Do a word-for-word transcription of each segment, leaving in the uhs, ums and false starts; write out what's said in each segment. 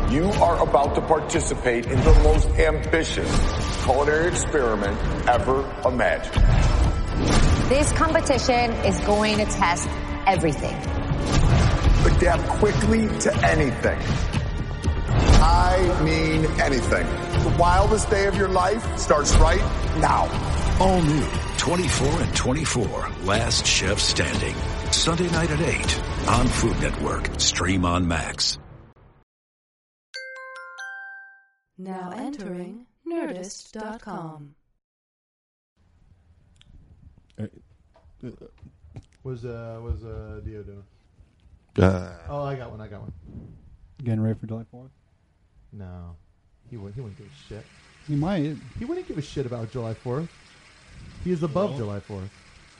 You are about to participate in the most ambitious culinary experiment ever imagined. This competition is going to test everything. Adapt quickly to anything. I mean anything. The wildest day of your life starts right now. All new twenty-four and twenty-four, Last Chef Standing. Sunday night at eight on Food Network. Stream on Max. Now entering Nerdist dot com. Was uh was uh Dio doing? Uh, oh, I got one. I got one. Getting ready for July fourth? No, he wouldn't. He wouldn't give a shit. He might. He wouldn't give a shit about July fourth. He is above Well. July fourth.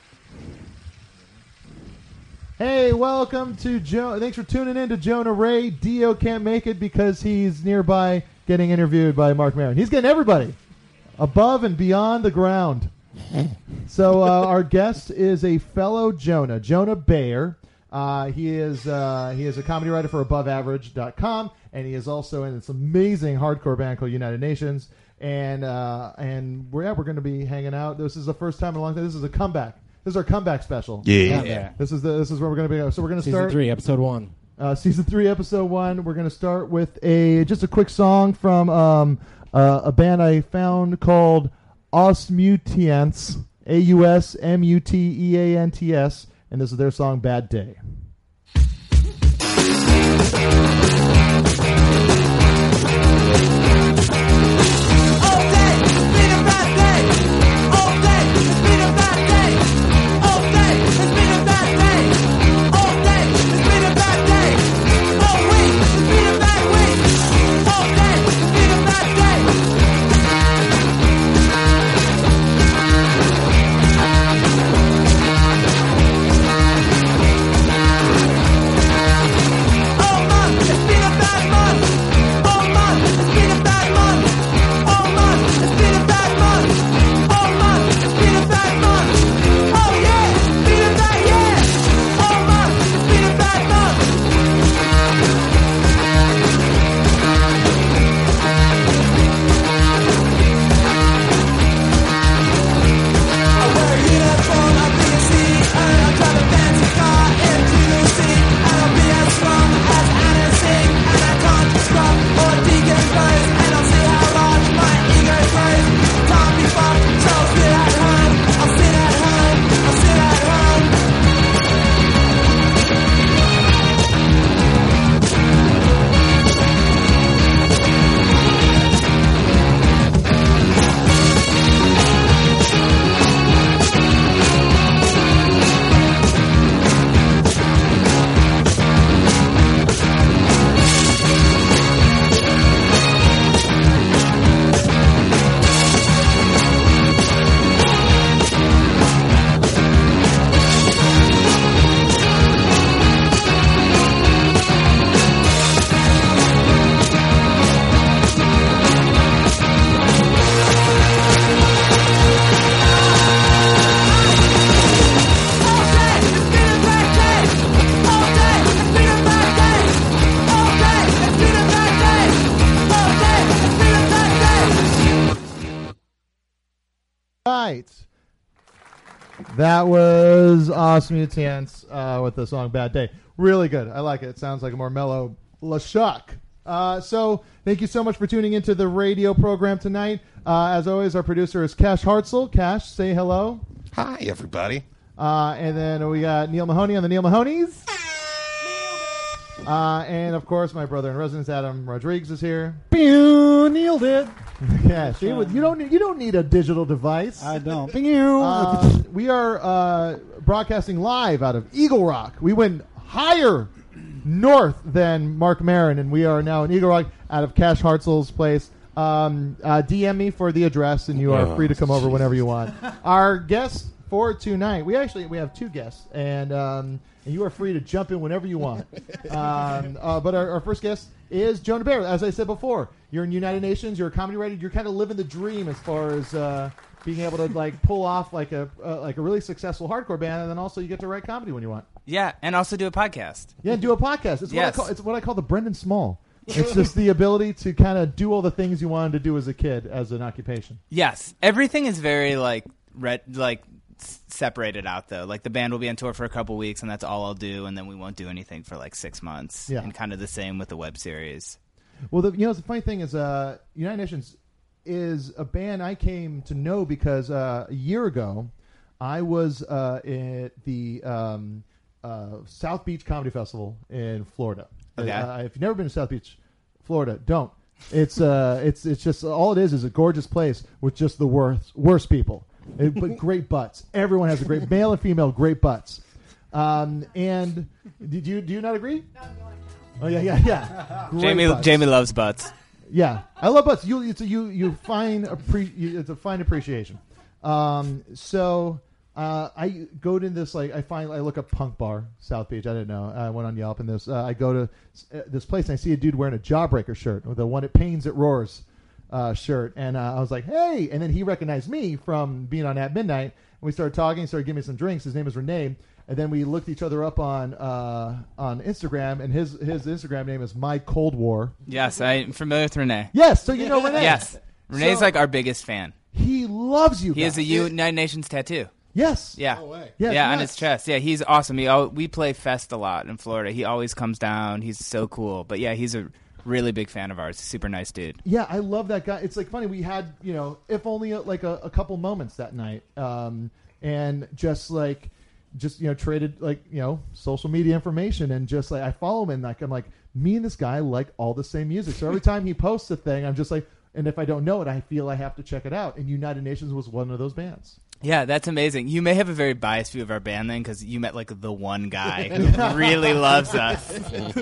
Hey, welcome to Joe. Thanks for tuning in to Jonah Ray. Dio can't make it because he's nearby getting interviewed by Mark Maron. He's getting everybody above and beyond the ground. So uh, our guest is a fellow Jonah, Jonah Bayer. Uh, he is uh, he is a comedy writer for above average dot com, and he is also in this amazing hardcore band called United Nations. And uh, and we're yeah, we're going to be hanging out. This is the first time in a long time. This is a comeback. This is our comeback special. Yeah. Yeah. This is the this is where we're going to be. So we're going to Season start three, episode one. Uh, season three, episode one. We're going to start with a just a quick song from um, uh, a band I found called Ausmutiants, A U S M U T E A N T S, and this is their song "Bad Day." That was Ausmutiants uh, with the song "Bad Day." Really good. I like it. It sounds like a more mellow LeChuck. Uh, so thank you so much for tuning into the radio program tonight. Uh, as always, our producer is Cash Hartzell. Cash, say hello. Hi, everybody. Uh, and then we got Neil Mahoney on the Neil Mahonies. Uh, and, of course, my brother in residence, Adam Rodriguez, is here. Pew, Neil did. Yeah, see, you don't need, you don't need a digital device. I don't. Pew. Uh, we are uh, broadcasting live out of Eagle Rock. We went higher north than Mark Maron, and we are now in Eagle Rock out of Cash Hartzell's place. Um, uh, D M me for the address, and you are oh, free to come over Jesus. whenever you want. Our guest for tonight, we actually we have two guests, and um, and you are free to jump in whenever you want. um, uh, but our, our first guest is Jonah Bayer. As I said before, you're in United Nations. You're a comedy writer. You're kind of living the dream as far as uh, being able to like pull off like a uh, like a really successful hardcore band, and then also you get to write comedy when you want. Yeah, and also do a podcast. Yeah, do a podcast. It's Yes. what I call it's what I call the Brendan Small. It's just the ability to kind of do all the things you wanted to do as a kid as an occupation. Yes, everything is very like red, like s- separated out though. Like the band will be on tour for a couple weeks, and that's all I'll do, and then we won't do anything for like six months. Yeah. And kind of the same with the web series. Well, the, you know, the funny thing is, uh, United Nations is a band I came to know because uh, a year ago I was uh, at the um, uh, South Beach Comedy Festival in Florida. Okay. Uh, if you've never been to South Beach, Florida, don't. It's uh, it's it's just all it is is a gorgeous place with just the worst worst people, it, but great butts. Everyone has a great male and female great butts. Um, and did you do you not agree? Oh yeah yeah yeah. Great Jamie butts. Jamie loves butts. Yeah, I love butts. You it's a, you you find appre- you, it's a fine appreciation. Um, so uh, I go to this like I find I look up punk bar South Beach. I didn't know. I went on Yelp and this. Uh, I go to uh, this place and I see a dude wearing a Jawbreaker shirt with the one it pains it roars uh, shirt, and uh, I was like, hey! And then he recognized me from being on At Midnight, and we started talking. Started giving me some drinks. His name is Renee. And then we looked each other up on uh, on Instagram, and his his Instagram name is My Cold War. Yes, I'm familiar with Renee. Yes, so you know Renee. Yes, Renee's So- like our biggest fan. He loves you He guys. has a United Nations tattoo. Yes. Yeah. No way. Yes, yeah, on yes. his chest. Yeah, he's awesome. He al- we play Fest a lot in Florida. He always comes down. He's so cool. But yeah, he's a really big fan of ours. Super nice dude. Yeah, I love that guy. It's like funny. We had, you know, if only uh, like a, a couple moments that night, um, and just like, just you know, traded like you know, social media information, and just like I follow him, and like I'm like, me and this guy like all the same music. So every time he posts a thing, I'm just like, and if I don't know it, I feel I have to check it out. And United Nations was one of those bands. Yeah, that's amazing. You may have a very biased view of our band then because you met like the one guy who really loves us.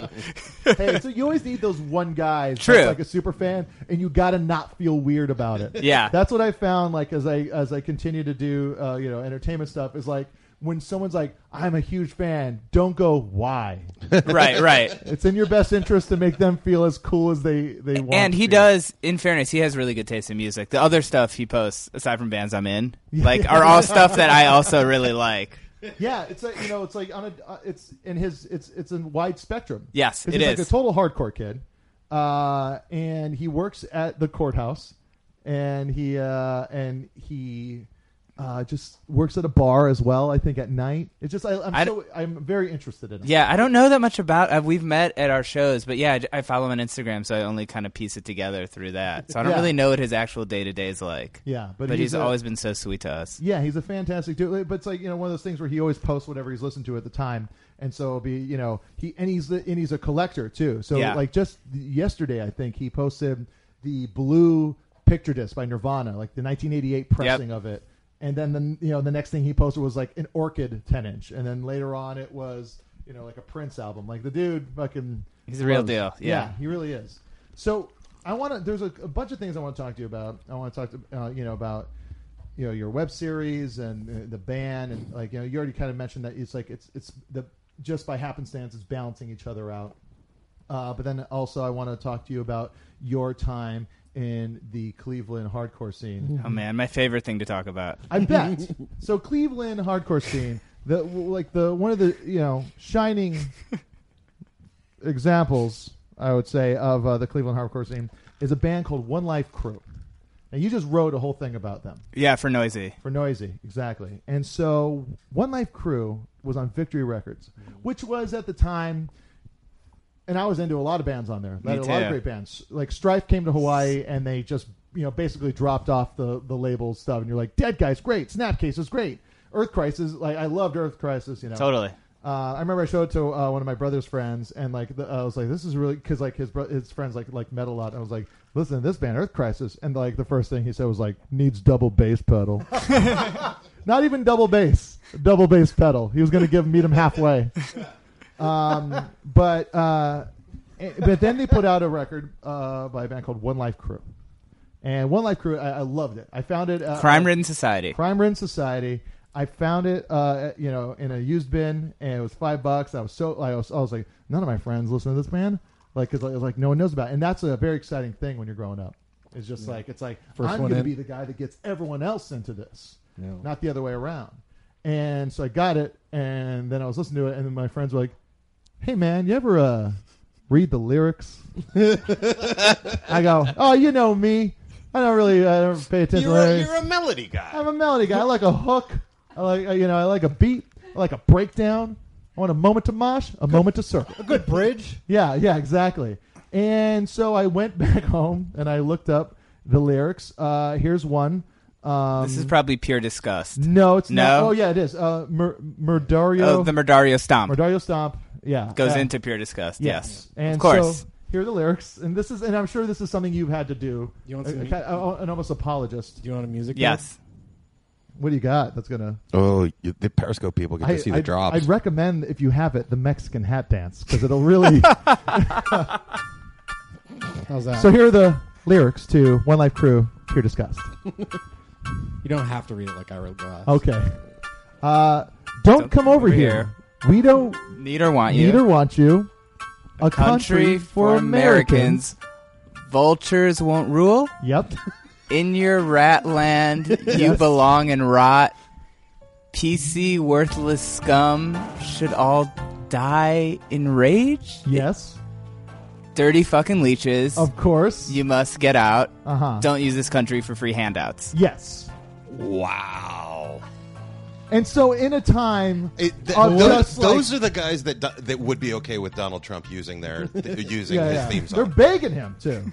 Hey, so you always need those one guys, True. that's like a super fan, and you got to not feel weird about it. Yeah. That's what I found. Like as I as I continue to do, uh, you know, entertainment stuff is like when someone's like, "I'm a huge fan," don't go, "Why?" Right, right. It's in your best interest to make them feel as cool as they they want. And to he feel. does, in fairness, he has really good taste in music. The other stuff he posts, aside from bands I'm in, like are all stuff that I also really like. Yeah, it's like you know, it's like on a, uh, it's in his, it's it's a wide spectrum. Yes, 'Cause it he's is. like a total hardcore kid, uh, and he works at the courthouse, and he uh, and he uh, just works at a bar as well. I think at night. It's just I, I'm I so I'm very interested in it. Yeah, I don't know that much about. Uh, we've met at our shows, but yeah, I, I follow him on Instagram, so I only kind of piece it together through that. So I don't Yeah. really know what his actual day to day is like. Yeah, but, But, he's, a- always been so sweet to us. Yeah, he's a fantastic dude. But it's like you know one of those things where he always posts whatever he's listened to at the time, and so it'll be you know he and he's the, and he's a collector too. So Yeah. like just yesterday, I think he posted the blue picture disc by Nirvana, like the nineteen eighty-eight pressing of it, and then the you know the next thing he posted was like an Orchid ten inch, and then later on it was you know like a Prince album. Like the dude fucking He's the real loves- deal. Yeah. he really is. So I want to. There's a, a bunch of things I want to talk to you about. I want to talk to uh, you know about you know your web series and uh, the band and like you know you already kind of mentioned that it's like it's it's the just by happenstance it's balancing each other out. Uh, but then also I want to talk to you about your time in the Cleveland hardcore scene. Oh man, my favorite thing to talk about. I bet. So Cleveland hardcore scene, the like the one of the you know shining examples I would say of uh, the Cleveland hardcore scene is a band called One Life Crew. And you just wrote a whole thing about them. Yeah, for Noisy. For Noisy, exactly. And so One Life Crew was on Victory Records, which was at the time, and I was into a lot of bands on there. They had a lot of too. great bands. Like Strife came to Hawaii, and they just you know basically dropped off the the label stuff, and you're like, Dead Guys, great. Snapcase is great. Earth Crisis, like I loved Earth Crisis, you know. Totally. Uh, I remember I showed it to uh, one of my brother's friends, and like the, I was like, "This is really," because like his bro- his friends like like metal a lot. I was like, "Listen to this band, Earth Crisis," and like the first thing he said was like, "Needs double bass pedal." Not even double bass, double bass pedal. He was going to give meet him halfway. Um, but uh, eh, but then they put out a record uh, by a band called One Life Crew, and One Life Crew, I, I loved it. I found it uh, Crime Ridden Society. Crime Ridden Society. I found it, uh, you know, in a used bin, and it was five bucks. I was so, I was, I was like, none of my friends listen to this band, like, because like, like no one knows about it. And that's a very exciting thing when you're growing up. It's just like it's like First I'm one going to in. be the guy that gets everyone else into this, Yeah. not the other way around. And so I got it, and then I was listening to it, and then my friends were like, "Hey man, you ever uh, read the lyrics. I go, oh, you know me. I don't really I don't pay attention You're to a, lyrics. you're a melody guy. I'm a melody guy. I like a hook. I like uh, you know I like a beat. I like a breakdown. I want a moment to mosh, a moment to circle. A good bridge. Yeah, yeah, exactly. And so I went back home and I looked up the lyrics. Uh, here's one. Um, This is probably pure disgust. no, it's No? not. Oh yeah, it is. Uh, Mur- Murdario. Oh, the Murdario Stomp Murdario Stomp. Yeah, goes uh, into pure disgust. Yes, And of course. So here are the lyrics, and this is, and I'm sure this is something you've had to do. You want A- some a mu- kind- uh, an almost apologist. Do you want a music? Yes. What do you got? That's gonna. Oh, you, the Periscope people get to see the I'd, drops. I'd recommend if you have it, the Mexican hat dance, because it'll really. How's that? So here are the lyrics to One Life Crew, Pure Disgust. you don't have to read it like I wrote glass. Okay. Uh, don't, Don't come over here. We don't Need or want you. need or want you. A Country for Americans. Vultures won't rule. Yep. In your rat land, you Yes. belong and rot. P C worthless scum should all die in rage. Yes. Dirty fucking leeches. Of course. You must get out. Uh huh. Don't use this country for free handouts. Yes. Wow. And so in a time It, th- of those just, like- those are the guys that do- that would be okay with Donald Trump using their th- using yeah, his yeah. theme They're song. begging him too.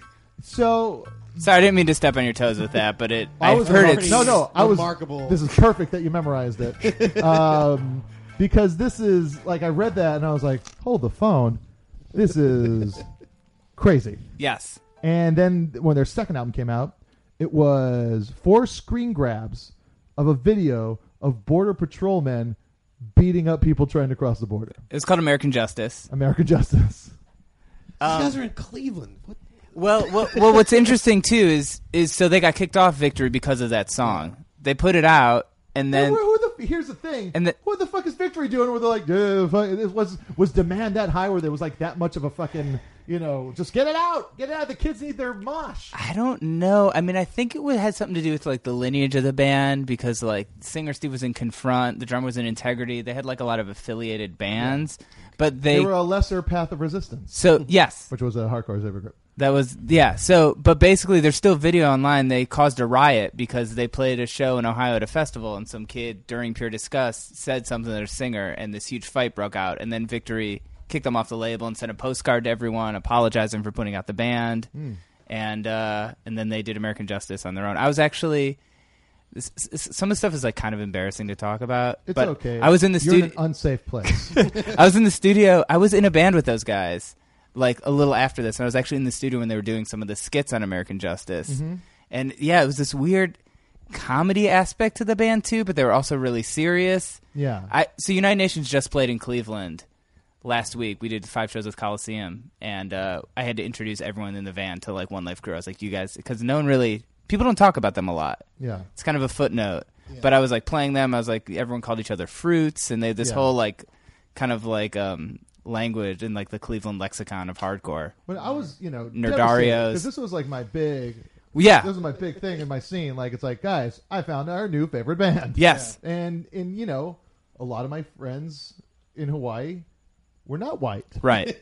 So Sorry, I didn't mean to step on your toes with that, but it. I I've was heard remark- it. No, no, I was. Remarkable. This is perfect that you memorized it, um, because this is like I read that and I was like, hold the phone, this is crazy. Yes. And then when their second album came out, it was four screen grabs of a video of border patrolmen beating up people trying to cross the border. It was called American Justice. American Justice. These guys are in Cleveland. What? Well, well, well, what's interesting too is is so they got kicked off Victory because of that song. They put it out, and then Who- who the, here's the thing. And the- what the fuck is Victory doing? Where they're like, "Duh, fuck," it was was demand that high? Where there was like that much of a fucking, you know, just get it out, get it out. The kids need their mosh. I don't know. I mean, I think it would, had something to do with like the lineage of the band because like singer Steve was in Confront, the drummer was in Integrity. They had like a lot of affiliated bands, but They they were a lesser Path of Resistance, so yes, which was a hardcore saber group. that was yeah. So, but basically, there's still video online. They caused a riot because they played a show in Ohio at a festival, and some kid during Pure Disgust said something to their singer, and this huge fight broke out. And then Victory kicked them off the label and sent a postcard to everyone apologizing for putting out the band. Mm. And uh, and then they did American Justice on their own. I was actually this, this, some of the stuff is like kind of embarrassing to talk about. It's but okay. I was in the You're in studio. an unsafe place. I was in the studio. I was in a band with those guys, like a little after this, and I was actually in the studio when they were doing some of the skits on American Justice. Mm-hmm. And yeah, it was this weird comedy aspect to the band too, but they were also really serious. Yeah. I so United Nations just played in Cleveland last week. We did five shows with Coliseum, and uh, I had to introduce everyone in the van to like One Life Crew. I was like, you guys, because no one really, people don't talk about them a lot. Yeah. It's kind of a footnote. But I was like playing them. I was like, everyone called each other fruits, and they had this Yeah. whole like kind of like um, language in like the Cleveland lexicon of hardcore. But I was, you know, Nerdarios. because this was like my big, Well, yeah. this was my big thing in my scene. Like, it's like, guys, I found our new favorite band. Yes. And in you know, a lot of my friends in Hawaii were not white, Right.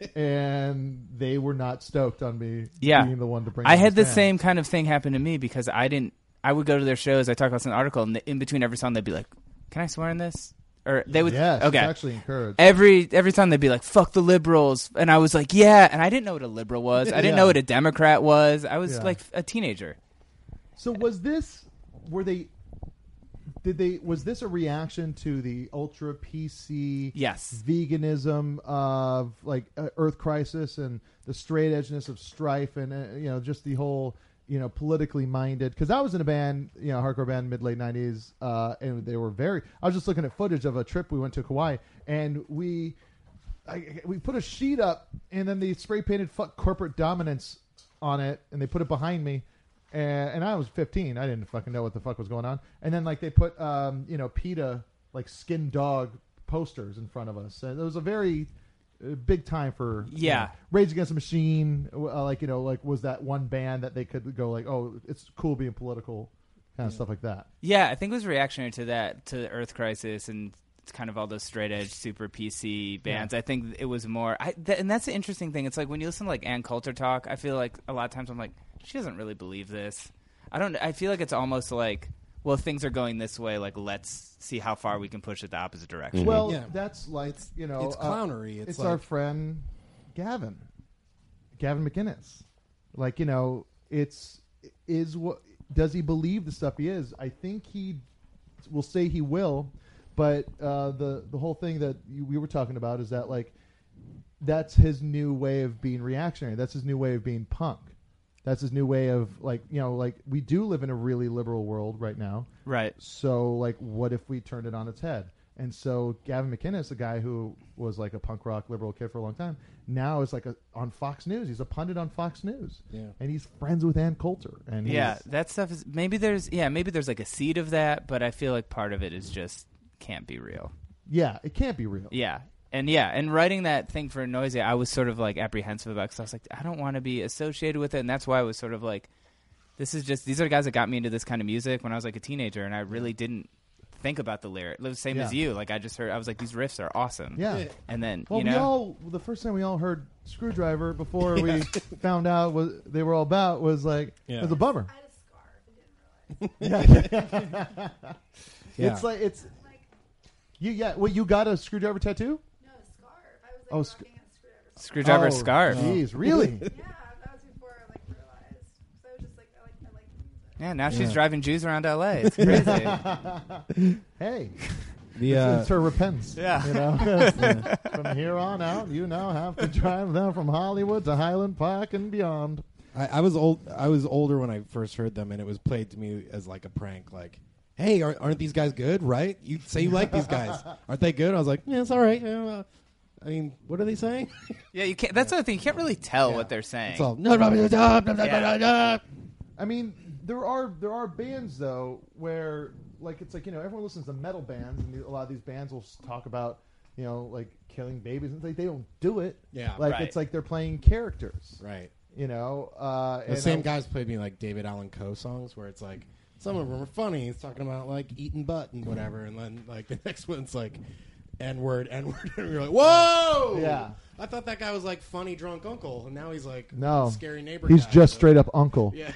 and they were not stoked on me Yeah. being the one to bring. I them had the this band. same kind of thing happen to me because I didn't. I would go to their shows. I talked about this in an article, and in between every song, they'd be like, "Can I swear in this?" Or they would. Yes, okay. it's actually encouraged. Every every time they'd be like, "Fuck the liberals," and I was like, "Yeah," and I didn't know what a liberal was. I didn't Yeah. know what a Democrat was. I was Yeah. like a teenager. So was this? Were they? Did they? Was this a reaction to the ultra P C? Yes. Veganism of like uh, Earth Crisis and the straight edgeness of Strife and uh, you know just the whole you know politically minded. Because I was in a band, you know, hardcore band mid late nineties, uh, and they were very. I was just looking at footage of a trip we went to Kauai, and we. I, we put a sheet up, and then they spray painted "fuck corporate dominance" on it, and they put it behind me. And, and I was fifteen. I didn't fucking know what the fuck was going on. And then like they put, um, you know, PETA like skin dog posters in front of us. And it was a very uh, big time for you Yeah. know, Rage Against the Machine. Uh, like you know, like was that one band that they could go like, oh, it's cool being political, kind of stuff like that. Yeah, I think it was reactionary to that, to the Earth Crisis and it's kind of all those straight edge, super P C bands. Yeah. I think it was more, I, th- and that's the interesting thing. It's like when you listen to like Ann Coulter talk, I feel like a lot of times I'm like, she doesn't really believe this. I don't. I feel like it's almost like, well, things are going this way. Like, let's see how far we can push it the opposite direction. Mm-hmm. Well, yeah. that's like you know, it's clownery. Uh, it's it's like, our friend Gavin, Gavin McInnes. Like you know, it's is what does he believe the stuff he is? I think he will say he will, but uh, the the whole thing that you, we were talking about is that like that's his new way of being reactionary. That's his new way of being punk. That's his new way of like you know like we do live in a really liberal world right now. Right. So like, what if we turned it on its head? And so Gavin McInnes, a guy who was like a punk rock liberal kid for a long time, now is like a, on Fox News. He's a pundit on Fox News. Yeah. And he's friends with Ann Coulter. And yeah, that stuff is maybe there's yeah maybe there's like a seed of that, but I feel like part of it is just can't be real. Yeah, it can't be real. Yeah. And yeah, and writing that thing for Noisy, I was sort of like apprehensive about because I was like, I don't want to be associated with it, and that's why I was sort of like, this is just these are the guys that got me into this kind of music when I was like a teenager, and I really didn't think about the lyric. It was the same Yeah. as you. Like I just heard, I was like, these riffs are awesome. Yeah. And then Well, you know, we all the first time we all heard Screwdriver before we found out what they were all about was like Yeah. it was a bummer. I had a scarf. I didn't realize. yeah. Yeah. It's like it's you. Yeah. Well, you got a Screwdriver tattoo? No, a scarf. I was like Oh, sc- rocking a screwdriver. Screwdriver oh, scarf. Jeez, really? Yeah, that was before I like realized. So I was just like, I like, I like music. Yeah, now she's Yeah. driving Jews around L A. It's crazy. Hey. The, It's, uh, it's her repentance. Yeah. You know? From here on out, you now have to drive down from Hollywood to Highland Park and beyond. I, I was old. I was older when I first heard them, and it was played to me as like a prank. Like, hey, aren't, aren't these guys good? Right? You say you like these guys. Aren't they good? I was like, yeah, it's all right. Yeah, uh, I mean, what are they saying? Yeah, you can't. That's the other thing. You can't really tell Yeah. what they're saying. It's all no, no, no, no, no, no, Yeah. no, no. I mean, there are there are bands though where like it's like you know everyone listens to metal bands and the, a lot of these bands will s- talk about you know like killing babies and like they don't do it. Yeah, like right. it's like they're playing characters. Right. You know, uh, The and same I- guys played me like David Allan Coe songs where it's like some of them are funny. He's talking about like eating butt and whatever, and then like the next one's like N word, N word, and you're like, whoa! Yeah. I thought that guy was like funny drunk uncle, and now he's like No, scary neighbor. he's guy, just so- straight up uncle. Yeah.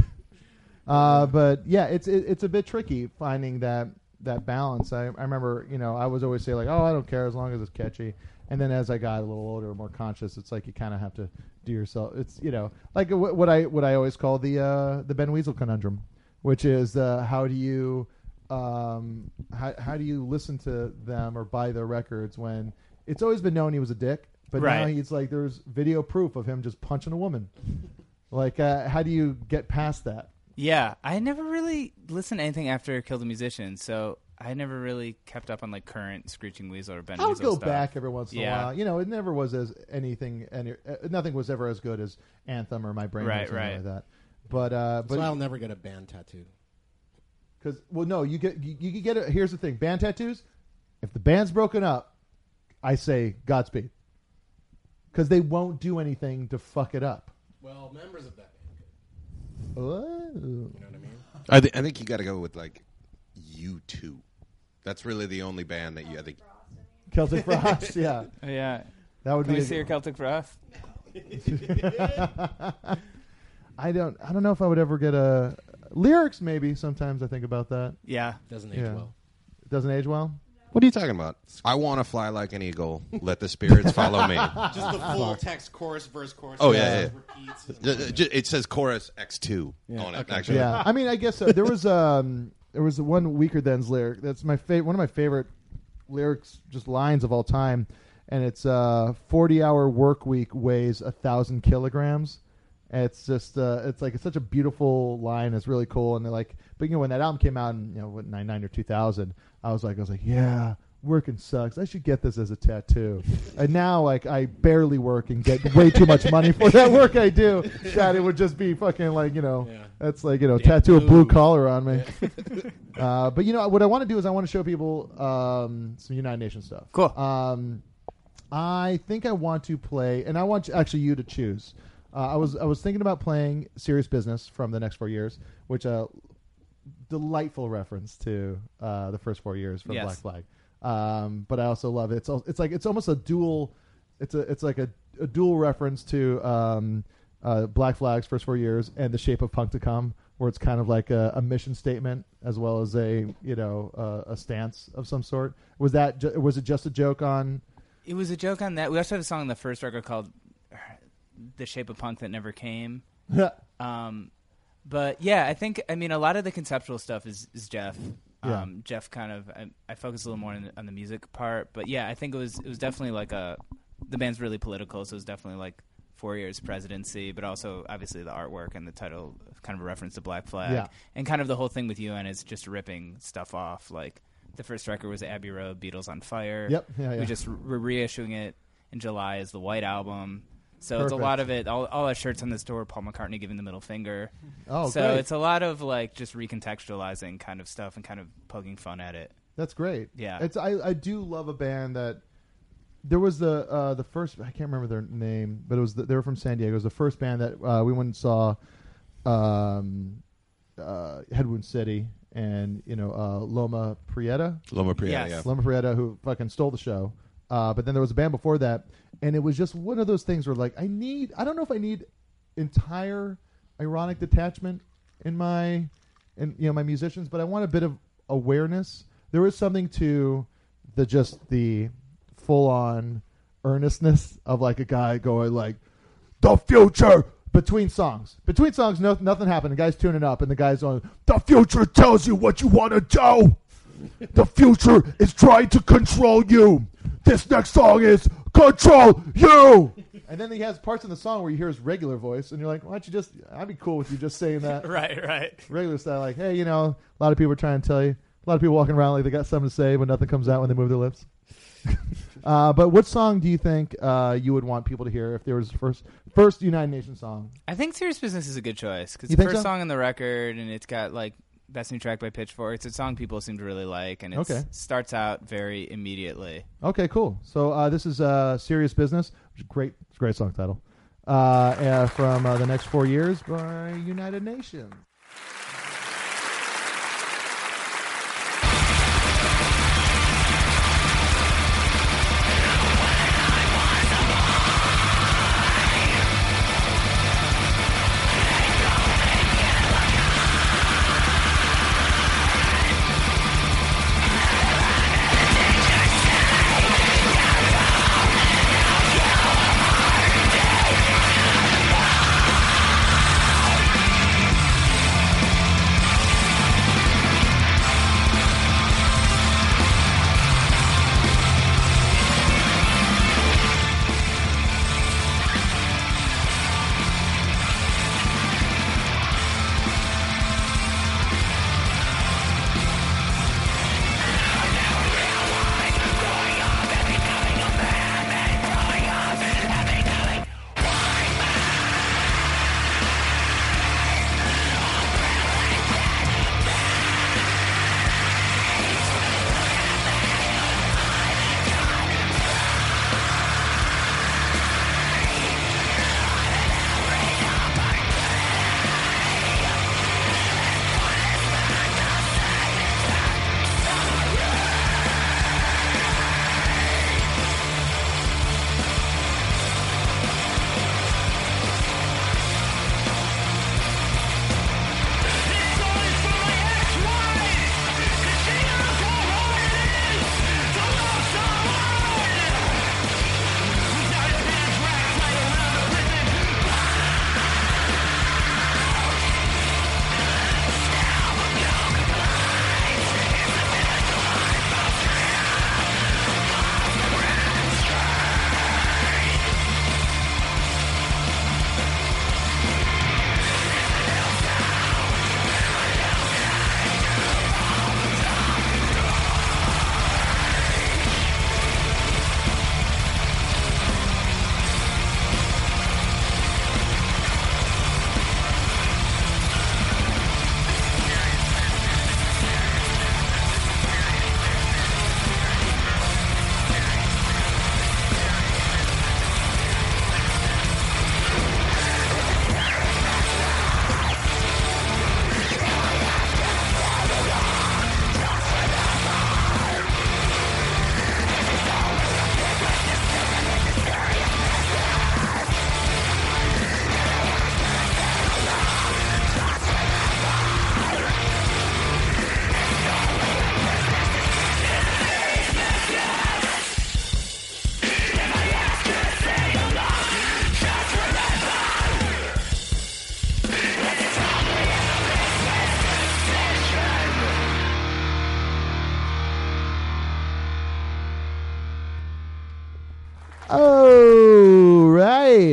Uh, but yeah, it's it, it's a bit tricky finding that that balance. I, I remember, you know, I was always say like, oh, I don't care as long as it's catchy. And then as I got a little older, more conscious, it's like you kind of have to do yourself. It's you know, like what, what I what I always call the uh, the Ben Weasel conundrum, which is uh, how do you um, how how do you listen to them or buy their records when it's always been known he was a dick, but now Right. he's like there's video proof of him just punching a woman. Like, uh, how do you get past that? Yeah, I never really listened to anything after Kill the Musician, so I never really kept up on like current Screeching Weasel or Ben I would Weasel go stuff. back every once in Yeah. a while. You know, it never was as anything, any, uh, nothing was ever as good as Anthem or My Brain or Right, something right. like that. But uh, So I'll but never get a band tattoo. because well, no, you get you, you can get it. Here's the thing: band tattoos. If the band's broken up, I say Godspeed, because they won't do anything to fuck it up. Well, members of that band Oh. could. You know what I mean? I, th- I think you got to go with like U two. That's really the only band that you. I think. Celtic Frost, yeah, Yeah. that would Can be. we a- see your Celtic Frost? I don't. I don't know if I would ever get a lyrics. Maybe sometimes I think about that. Yeah. Doesn't age Yeah. well. It doesn't age well. What are you talking about? I want to fly like an eagle. Let the spirits follow me. Just the full text, chorus, verse, chorus. Oh, yeah, yeah. Repeats. Uh, ju- It says chorus X two Yeah, on it. okay. Actually, Yeah, I mean, I guess uh, there was um, there was one Weaker Than's lyric. That's my favorite. One of my favorite lyrics, just lines of all time, and it's uh, forty hour work week weighs a thousand kilograms. And it's just uh, it's like it's such a beautiful line. It's really cool, and they're like, but you know, when that album came out in you know what ninety-nine or two thousand, I was like, I was like, yeah. Working sucks. I should get this as a tattoo. And now, like, I barely work and get way too much money for that work I do. That it would just be fucking like, you know, Yeah. that's like, you know, Damn tattoo a blue blue. collar on me. uh, but you know what I want to do is I want to show people um, some United Nations stuff. Cool. Um, I think I want to play, and I want you, actually you to choose. Uh, I was I was thinking about playing Serious Business from the next four years, which uh, delightful reference to uh, the first four years from Yes. Black Flag. Um, but I also love it. It's al- it's like it's almost a dual. It's a it's like a, a dual reference to um, uh, Black Flag's first four years and The Shape of Punk to Come, where it's kind of like a, a mission statement as well as a you know uh, a stance of some sort. Was that ju- was it just a joke on? It was a joke on that. We also have a song on the first record called "The Shape of Punk That Never Came." um, but yeah, I think I mean a lot of the conceptual stuff is, is Jeff. Yeah. Um, Jeff kind of I, I focus a little more on the, on the music part, but yeah, I think it was it was definitely like a the band's really political, so it was definitely like four years presidency, but also obviously the artwork and the title kind of a reference to Black Flag, Yeah. and kind of the whole thing with U N is just ripping stuff off. Like the first record was Abbey Road, Beatles on Fire. Yep. Yeah, yeah. We just we're reissuing it in July as the White Album. So it's a Perfect. lot of it. All, all our shirts on the store, Paul McCartney giving the middle finger. Oh, so great. it's a lot of like just recontextualizing kind of stuff and kind of poking fun at it. That's great. Yeah. It's I, I do love a band that there was the uh, the first I can't remember their name, but it was the, they were from San Diego. It was the first band that uh, we went and saw um, uh, Headwood City and you know uh, Loma Prieta. Loma Prieta, Yes. yeah. Loma Prieta, who fucking stole the show. Uh, but then there was a band before that, and it was just one of those things where like I need I don't know if I need entire ironic detachment in my in you know my musicians, but I want a bit of awareness. There is something to the just the full on earnestness of like a guy going like the future between songs. Between songs, no, nothing happened. The guy's tuning up, and the guy's going, the future tells you what you want to do. The future is trying to control you. This next song is Control You. And then he has parts in the song where you hear his regular voice, and you're like, why don't you just, I'd be cool with you just saying that. Right, right. Regular style, like, hey, you know, a lot of people are trying to tell you. A lot of people walking around like they got something to say, but nothing comes out when they move their lips. uh, but what song do you think uh, you would want people to hear if there was first first United Nations song? I think Serious Business is a good choice because You the think first so? song on the record, and it's got like Best New Track by Pitchfork. It's a song people seem to really like, and it Okay. starts out very immediately. Okay, cool. So uh, this is uh, Serious Business, which is great. It's a great song title. Uh, uh, from uh, the next four years by United Nations. Thank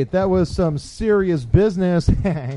right, that was some serious business.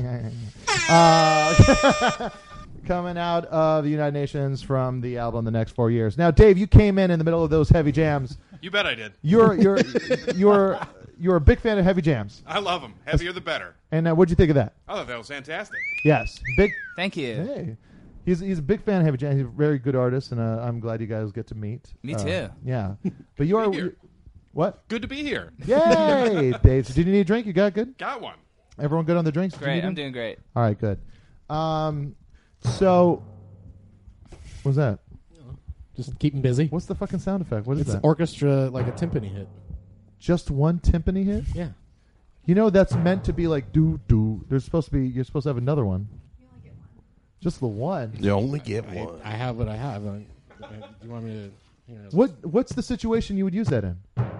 uh, coming out of the United Nations from the album The Next Four Years. Now, Dave, you came in in the middle of those heavy jams. You bet I did. You're you're you're you're a big fan of heavy jams. I love them. Heavier the better. And uh, what'd you think of that? I thought that was fantastic. Yes, big. Thank you. Hey, he's he's a big fan of heavy jams. He's a very good artist, and uh, I'm glad you guys get to meet. Me Uh, too. Yeah, but you are. Here. You, what? Good to be here. Yay, Dave! So did you need a drink? You got good? Got one. Everyone good on the drinks? Did you Great. need I'm them? doing great. All right, good. Um, so what was that? Just keep him busy. What's the fucking sound effect? What is It's that? orchestra, like a timpani hit. Just one timpani hit? Yeah. You know that's meant to be like do do. There's supposed to be. You're supposed to have another one. You only get one. Just the one. You only get I, one. I have what I have. Uh, do you want me to? Here, What What's the situation you would use that in?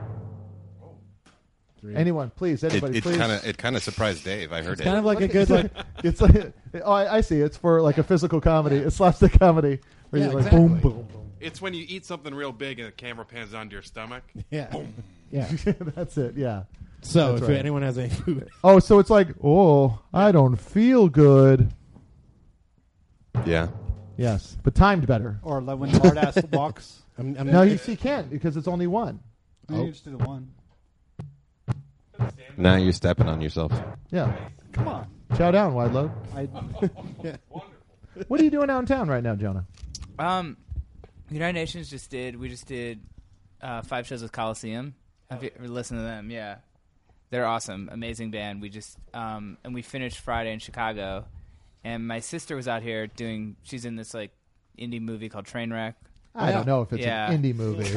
three. Anyone, please. It, Anybody, it please. kind of it kind of surprised Dave. I heard It's it. kind of like a good like. It's like oh, I, I see. It's for like a physical comedy, a slapstick comedy, where Yeah, you're like exactly. boom, boom, boom. It's when you eat something real big and the camera pans onto your stomach. Yeah. Yeah. That's it. Yeah. So That's if right. anyone has any food, Oh, so it's like oh, I don't feel good. Yeah. Yes, but timed better. Or like when Lardass walks. I'm, I'm No, you see, can't because it's only one. You just do the one. Now you're stepping on yourself. Yeah. Come on. Chow down, wide load. I, yeah. What are you doing out in town right now, Jonah? Um, United Nations just did. We just did uh, five shows with Coliseum. Have you ever listened to them? Yeah, they're awesome, amazing band. We just um, and we finished Friday in Chicago, and my sister was out here doing. She's in this like indie movie called Trainwreck. I don't know if it's Yeah. an indie movie.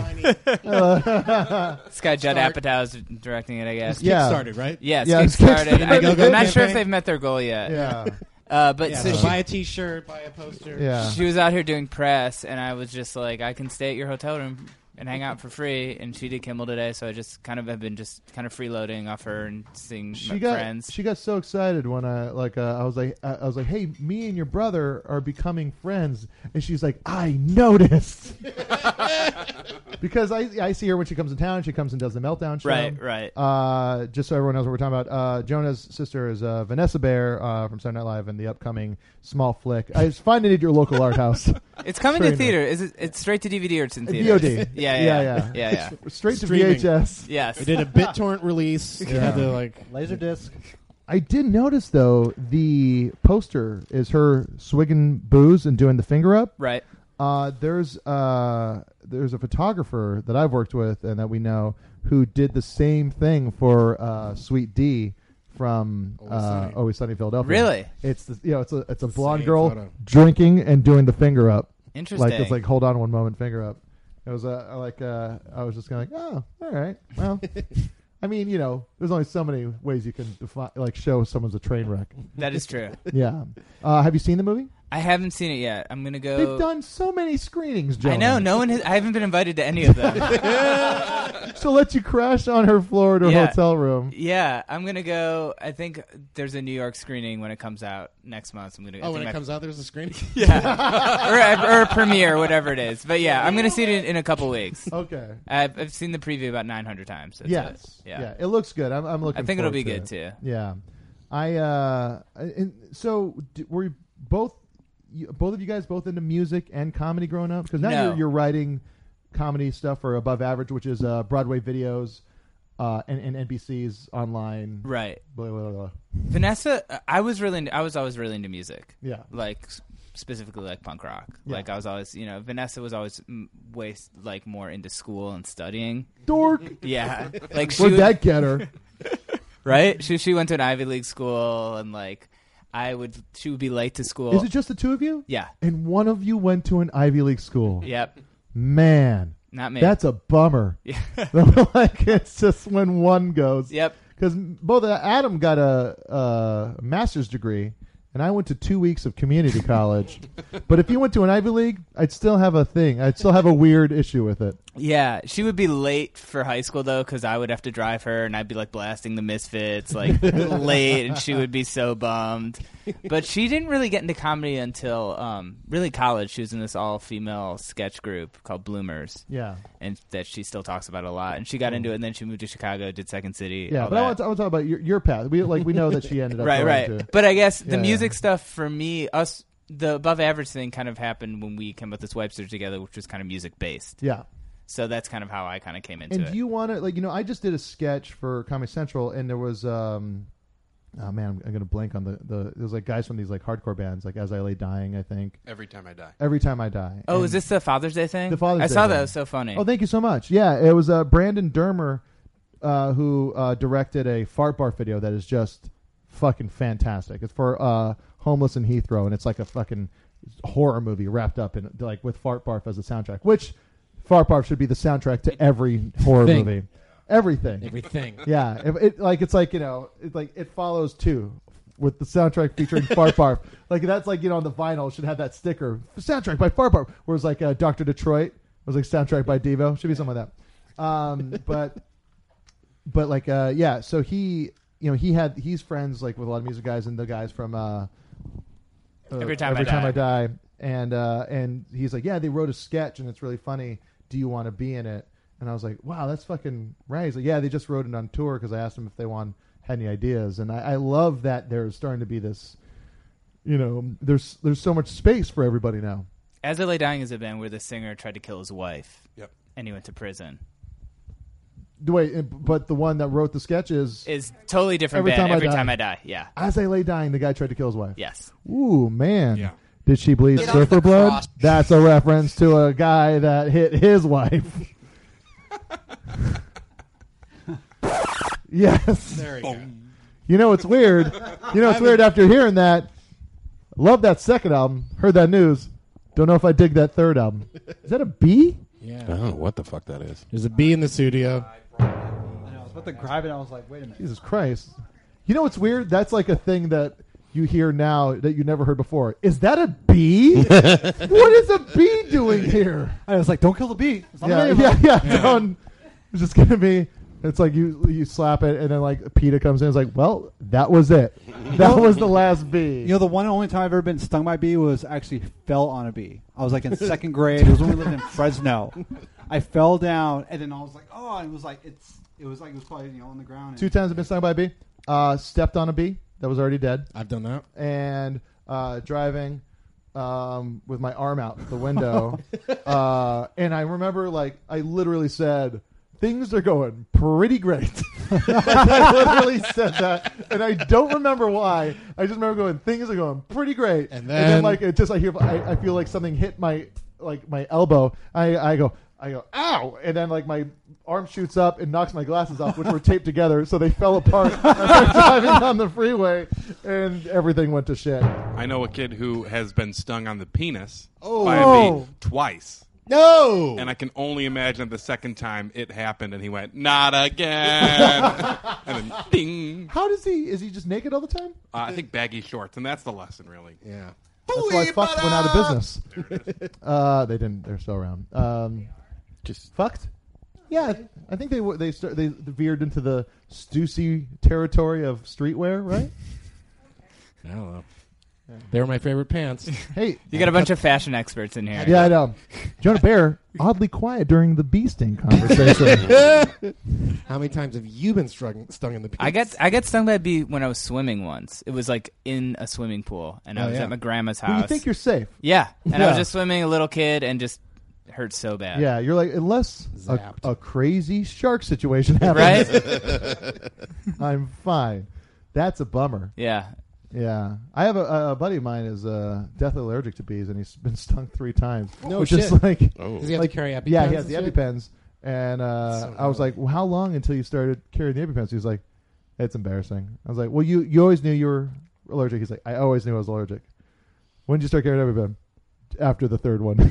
This guy Judd Start. Apatow is directing it, I guess. It's Yeah. Kickstarted, right? Yeah, it's Yeah, it's Kickstarted. Kickstarted. I- Indiegogo I'm not sure if campaign? they've met their goal yet. Yeah. Uh, but Yeah, so so she, buy a T-shirt, buy a poster. Yeah. she was out here doing press, and I was just like, I can stay at your hotel room and hang out for free. And she did Kimmel today, so I just kind of have been just kind of freeloading off her and seeing She my got friends. she got so excited when I like uh, I was like I, I was like, hey, me and your brother are becoming friends, and she's like, I noticed because I I see her when she comes in town. She comes and does the Meltdown show. Right, right. Uh, just so everyone knows what we're talking about. Uh, Jonah's sister is uh, Vanessa Bayer uh, from Saturday Night Live in the upcoming small flick. I just find it at your local art house. It's coming Trainwreck. to theater. Is it? It's straight to D V D or it's in V theater? O D. Yeah, yeah, yeah, yeah, yeah. yeah. Straight to Streaming. V H S. Yes. We did a BitTorrent release. You had to like Laserdisc. I did notice though the poster is her swigging booze and doing the finger up. Right. Uh, there's uh, there's a photographer that I've worked with and that we know who did the same thing for uh, Sweet D from Always uh, Sunny. Always Sunny Philadelphia. Really? It's the, you know it's a it's a the blonde same girl photo. drinking and doing the finger up. Interesting. Like it's like hold on one moment, finger up. It was uh, like uh, I was just kind of like, oh, all right, well. I mean, you know, there's only so many ways you can define, like, show someone's a train wreck. That is true. Yeah. Uh, have you seen the movie? I haven't seen it yet. I'm gonna go. They've done so many screenings, Jonah. I know. No one. Has, I haven't been invited to any of them. So let you crash on her floor to a Yeah. hotel room. Yeah, I'm gonna go. I think there's a New York screening when it comes out next month. I'm gonna. I oh, think when it my- comes out, there's a screen. yeah, or, or a premiere, whatever it is. But yeah, I'm gonna see it in, in a couple weeks. Okay. I've, I've seen the preview about nine hundred times. That's Yes. it. Yeah. Yeah. It looks good. I'm, I'm looking. I think it'll forward be to good it. too. Yeah. I. uh and So d- were you both? You, both of you guys both into music and comedy growing up? Because now No. you're, you're writing comedy stuff for Above Average, which is uh, Broadway videos uh, and, and N B C's online. Right. Blah, blah, blah. Vanessa, I was really. Into, I was always really into music. Yeah. Like s- specifically like punk rock. Yeah. Like I was always, you know, Vanessa was always mm, way like more into school and studying. Dork. Yeah. Like she Where'd would- that get her? right? She she went to an Ivy League school, and like I would, she would be late to school. Is it just the two of you? Yeah. And one of you went to an Ivy League school. Yep. Man. Not me. That's a bummer. Yeah. Like it's just when one goes. Yep. Because both uh, Adam got a, a master's degree, and I went to two weeks of community college. But if you went to an Ivy League, I'd still have a thing. I'd still have a weird issue with it. Yeah, she would be late for high school though, because I would have to drive her, and I'd be like blasting the Misfits like late, and she would be so bummed. But she didn't really get into comedy until um, really college. She was in this all-female sketch group called Bloomers. Yeah, and that she still talks about a lot. And she got into it, and then she moved to Chicago, did Second City. Yeah, all but that. I want, to, I want to talk about your, your path. We like we know that she ended up right, going right. to- But I guess Yeah, the music yeah. stuff for me, us, the above average thing kind of happened when we came up with this web series together, which was kind of music based. Yeah. So that's kind of how I kind of came into And it. do you want to like you know? I just did a sketch for Comedy Central, and there was um, oh man, I'm, I'm gonna blank on the the. There was like guys from these like hardcore bands, like As I Lay Dying, I think. Every Time I Die. Every Time I Die. Oh, And is this the Father's Day thing? The Father's I Day saw that. thing. It was so funny. Oh, thank you so much. Yeah, it was uh, Brandon Dermer uh, who uh, directed a fart barf video that is just fucking fantastic. It's for uh, homeless in Heathrow, and it's like a fucking horror movie wrapped up in like with fart barf as a soundtrack, which. Fart Barf should be the soundtrack to every horror Thing. movie. Everything. Everything. Yeah. If it like it's like, you know, it's like It Follows two with the soundtrack featuring Fart Barf. Like that's like, you know, on the vinyl it should have that sticker. Soundtrack by Fart Barf. Whereas like uh, Doctor Detroit was like soundtrack by Devo. Should be something like that. Um but but like uh yeah, so he you know, he had he's friends like with a lot of music guys and the guys from uh, uh Every Time I Every Time Die. I Die. And uh and he's like, yeah, they wrote a sketch and it's really funny. Do you want to be in it? And I was like, wow, that's fucking right. He's like, yeah, they just wrote it on tour because I asked them if they want had any ideas. And I, I love that there's starting to be this, you know, there's there's so much space for everybody now. As I Lay Dying is a band where the singer tried to kill his wife. Yep. And he went to prison. Wait, but the one that wrote the sketch is Is totally different Every band. Time I Every Die. Time I Die. Yeah. As I Lay Dying, the guy tried to kill his wife. Yes. Ooh, man. Yeah. Did she bleed Get off surfer the blood? cross. That's a reference to a guy that hit his wife. Yes. There you go. You know it's weird. You know it's weird after hearing that. Love that second album. Heard that news. Don't know if I dig that third album. Is that a B? Yeah. I don't know what the fuck that is. There's a bee in the studio. I know, I was about to grab it, and I was like, wait a minute. Jesus Christ. You know what's weird? That's like a thing that you hear now that you never heard before. Is that a bee? What is a bee doing here? I was like, don't kill the bee. It's not Yeah, the name yeah, of it. yeah. Don't. It's just gonna be. It's like you you slap it, and then like PETA comes in. It's like, well, that was it. That was the last bee. You know, the one and only time I've ever been stung by a bee was actually fell on a bee. I was like in second grade. It was when we lived in Fresno. I fell down, and then I was like, oh, and it was like it's. It was like it was probably you know on the ground. Two times I've been stung by a bee. Uh, stepped on a bee that was already dead, I've done that. and uh, driving um, with my arm out the window. uh, and I remember, like, I literally said, "Things are going pretty great." I literally said that, and I don't remember why. I just remember going, "Things are going pretty great," And and then, then- like, it just I hear, I, I feel like something hit my like my elbow. I I go. I go, ow! And then, like, my arm shoots up and knocks my glasses off, which were taped together, so they fell apart as I'm driving on the freeway, and everything went to shit. I know a kid who has been stung on the penis Oh. by a Oh. bee twice. No. And I can only imagine the second time it happened, and he went, "Not again!" And then, ding. How does he? Is he just naked all the time? Uh, I think baggy shorts, and that's the lesson, really. Yeah. That's why Fucked went out of business. Uh, they didn't. They're still around. Um, Just Fucked. Yeah, I think they w- they start, they veered into the Stussy territory of streetwear, right? I don't know. They were my favorite pants. Hey, You got a bunch of fashion experts in here. yeah, I know. Jonah Bear oddly quiet during the bee sting conversation. How many times have you been strung, stung in the penis? I got I got stung by a bee when I was swimming once. It was like in a swimming pool, and I Oh, was yeah. at my grandma's house. Well, you think you're safe? yeah, and I was Yeah. just swimming, a little kid, and just hurt so bad. Yeah, you're like, unless a, Zapped. a crazy shark situation happens, Right? I'm fine. That's a bummer. Yeah. Yeah, I have a, a buddy of mine is uh, deathly allergic to bees, and he's been stung three times. No which shit. is like, Oh. Does he have like to carry EpiPens? yeah, he has the and shit? EpiPens, and uh, So I was like, well, how long until you started carrying the EpiPens? He was like, it's embarrassing. I was like, well, you you always knew you were allergic. He's like, I always knew I was allergic. When did you start carrying EpiPen? After the third one.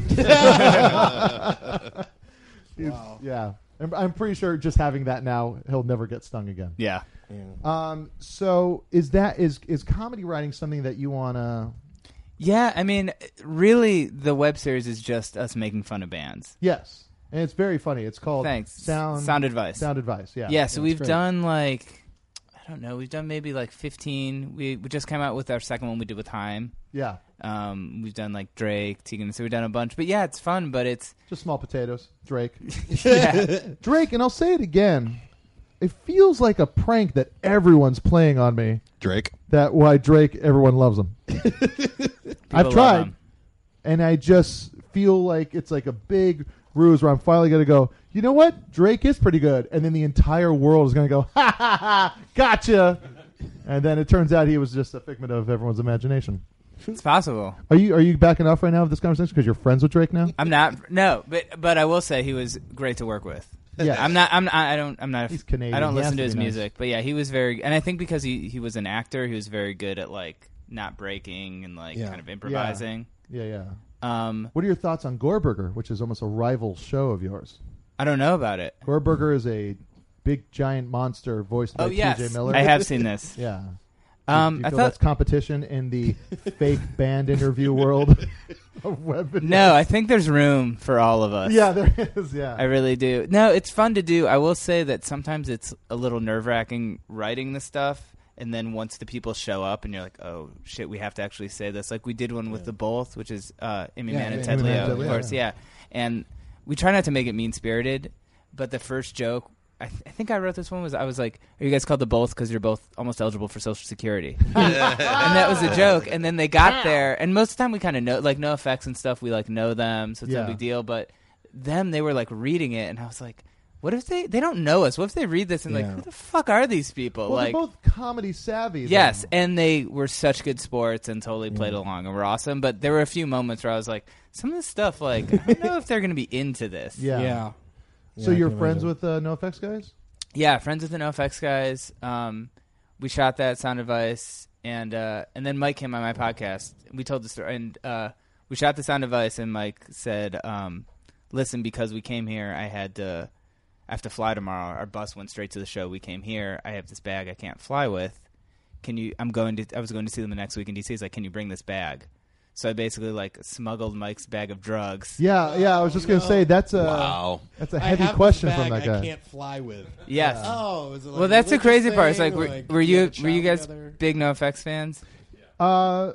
He's- Wow. Yeah, I'm, I'm pretty sure just having that now, he'll never get stung again. Yeah. Um. So is that is is comedy writing something that you wanna? Yeah, I mean, really, the web series is just us making fun of bands. Yes. and it's very funny. It's called Thanks. Sound Sound Advice. Sound Advice. Yeah. Yeah. So Yeah, we've it's great. done like I don't know. We've done maybe like fifteen. We we just came out with our second one we did with Haim. Yeah. Um, we've done like Drake, Tegan. So we've done a bunch. But yeah, it's fun. But it's just small potatoes. Drake. Yeah. Drake, and I'll say it again. It feels like a prank that everyone's playing on me. Drake. That why Drake, everyone loves him. I've love tried, him. and I just feel like it's like a big ruse where I'm finally going to go, you know what? Drake is pretty good. And then the entire world is going to go, ha, ha, ha, gotcha. And then it turns out he was just a figment of everyone's imagination. It's possible. Are you are you backing off right now with this conversation because you're friends with Drake now? I'm not. No, but but I will say he was great to work with. Yeah. I'm not. I'm. Not, I don't. I'm not. He's Canadian. I don't He has listen to to his be nice. music, but yeah, he was very. And I think because he he was an actor, he was very good at like not breaking and like Yeah. kind of improvising. Yeah, yeah. Um, what are your thoughts on Goreburger, which is almost a rival show of yours? I don't know about it. Goreburger is a big giant monster voiced by Oh, yes. T J Miller. I have seen this. Yeah. Um, do you I feel thought that's competition in the fake band interview world of web videos? No, I think there's room for all of us. Yeah, there is. Yeah, I really do. No, it's fun to do. I will say that sometimes it's a little nerve wracking writing the stuff, and then once the people show up, and you're like, "Oh shit, we have to actually say this." Like we did one with the Both, which is uh, Amy Yeah, Man and Amy Ted Man and Leo, Ted of Leo, course. yeah. Yeah, and we try not to make it mean spirited, but the first joke. I, th- I think I wrote this one was I was like, "Are you guys called the Both because you're both almost eligible for Social Security?" And that was a joke. And then they got there, and most of the time we kind of know, like no effects and stuff. We like know them, so it's Yeah. no big deal. But them, they were like reading it, and I was like, "What if they they don't know us? What if they read this and Yeah. like, who the fuck are these people?" Well, like, they're both comedy savvy. yes, though. and they were such good sports and totally played along and were awesome. But there were a few moments where I was like, some of this stuff, like, I don't know if they're going to be into this. Yeah. Yeah. So Yeah, I you're can friends imagine. with uh, NoFX guys? Yeah, friends with the NoFX guys. Um, we shot that Sound Advice, and uh, and then Mike came on my podcast. We told the story, and uh, we shot the Sound Advice, and Mike said, um, "Listen, because we came here, I had to, I have to fly tomorrow. Our bus went straight to the show. We came here. I have this bag I can't fly with. Can you? I'm going to. I was going to see them the next week in D C. He's like, can you bring this bag?" So I basically like smuggled Mike's bag of drugs. Yeah, yeah. I was just gonna say that's a Wow. that's a I heavy have this question bag from that guy. I can't fly with. Yes. Oh, is it like well, a that's the religious crazy part. It's thing, like, were, like, were you you have a were you child guys together? big NoFX fans? Uh,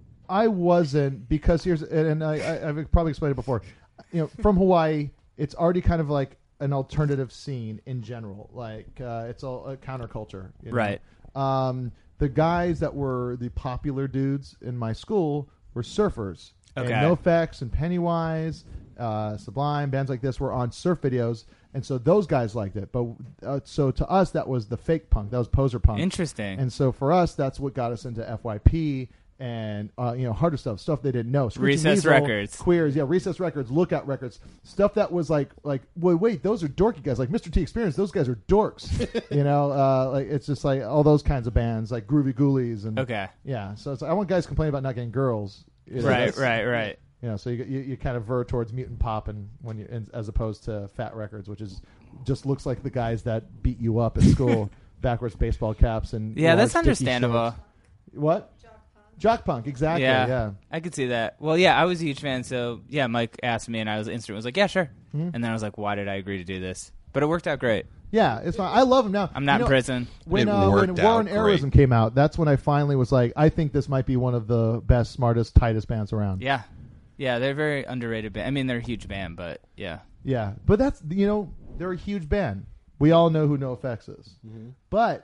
I wasn't because here's and and I, I, I've probably explained it before. You know, from Hawaii, it's already kind of like an alternative scene in general. Like uh, it's all a counterculture, you know? Right. Um, the guys that were the popular dudes in my school were surfers. Okay. And NoFX and Pennywise, uh, Sublime, bands like this were on surf videos, and so those guys liked it. But uh, so to us, that was the fake punk. That was poser punk. Interesting. And so for us, that's what got us into F Y P and uh, you know harder stuff, stuff they didn't know. Screeching Recess Weasel, Records. Queers, yeah, Recess Records, Lookout Records, stuff that was like like wait wait those are dorky guys like Mister T Experience. Those guys are dorks, you know. Uh, like it's just like all those kinds of bands like Groovy Ghoulies and Okay. yeah. So it's, I want guys complaining about not getting girls. You know, Right, that's- right, right. You know, so you, you you kind of veer towards mutant pop and when you and, as opposed to Fat Records, which is just looks like the guys that beat you up at school, backwards baseball caps and Yeah, large that's sticky understandable. shirts. What? Jock punk, exactly. Yeah, yeah. I could see that. Well, yeah, I was a huge fan, so yeah, Mike asked me, and I was instant. Was like, yeah, sure. Mhm. And then I was like, why did I agree to do this? But it worked out great. Yeah, it's fine. I love him now. I'm not You in know, prison. When, It uh, when worked War out on great. Heroism came out, that's when I finally was like, I think this might be one of the best, smartest, tightest bands around. Yeah, yeah, they're very underrated band. I mean, they're a huge band, but yeah, Yeah, but that's you know they're a huge band. We all know who NoFX is, Mhm. but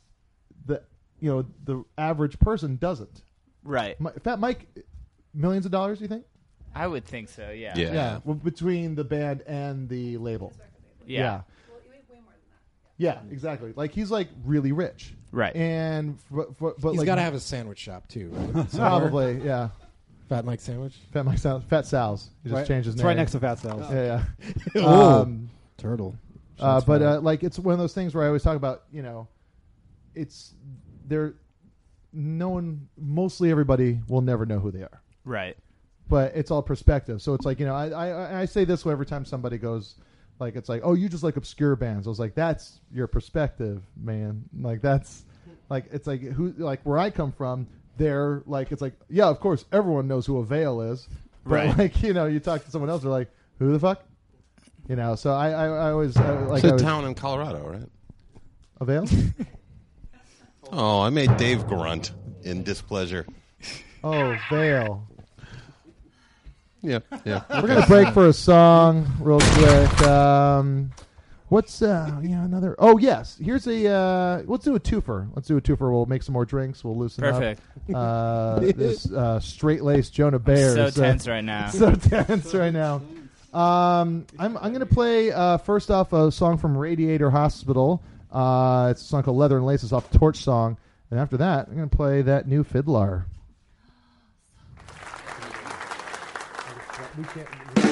the you know the average person doesn't. right. Mi- Fat Mike, millions of dollars, you think? I would think so. Yeah, Yeah. Yeah, well, between the band and the label. yeah, Yeah. Yeah, exactly. Like he's like really rich, right. and f- f- but He's like got to have a sandwich shop too. Right? Somewhere. probably yeah. Fat Mike sandwich. Fat Mike Sal, Fat Sal's. He just Right- changed his it's name. right next to Fat Sal's. Yeah, yeah. Oh. um, Turtle. Uh, Shots but fired. uh, like it's one of those things where I always talk about, you know, it's there. No one, mostly everybody, will never know who they are. Right. But it's all perspective. So it's like you know, I I, I say this every time somebody goes, like it's like, oh, you just like obscure bands. I was like, that's your perspective, man. Like that's like it's like who like where I come from. They're like it's like yeah, of course everyone knows who Avail is. But Right. like you know, you talk to someone else, they're like, who the fuck? You know, so I, I, I always uh, like it's I a was, town in Colorado, right? Avail? Oh, I made Dave grunt in displeasure. Oh, Vail. Yeah, yeah. We're gonna break for a song real quick. Um, what's uh, yeah, another? Oh, yes. Here's a. Uh, let's do a twofer. Let's do a twofer. We'll make some more drinks. We'll loosen Perfect. up. Uh, this uh, straight laced Jonah Bear. so is, uh, tense right now. So tense right now. Um, I'm I'm gonna play uh, first off a song from Radiator Hospital. Uh, it's a song called Leather and Laces off Torch Song, and after that, I'm gonna play that new Fiddler. We can't.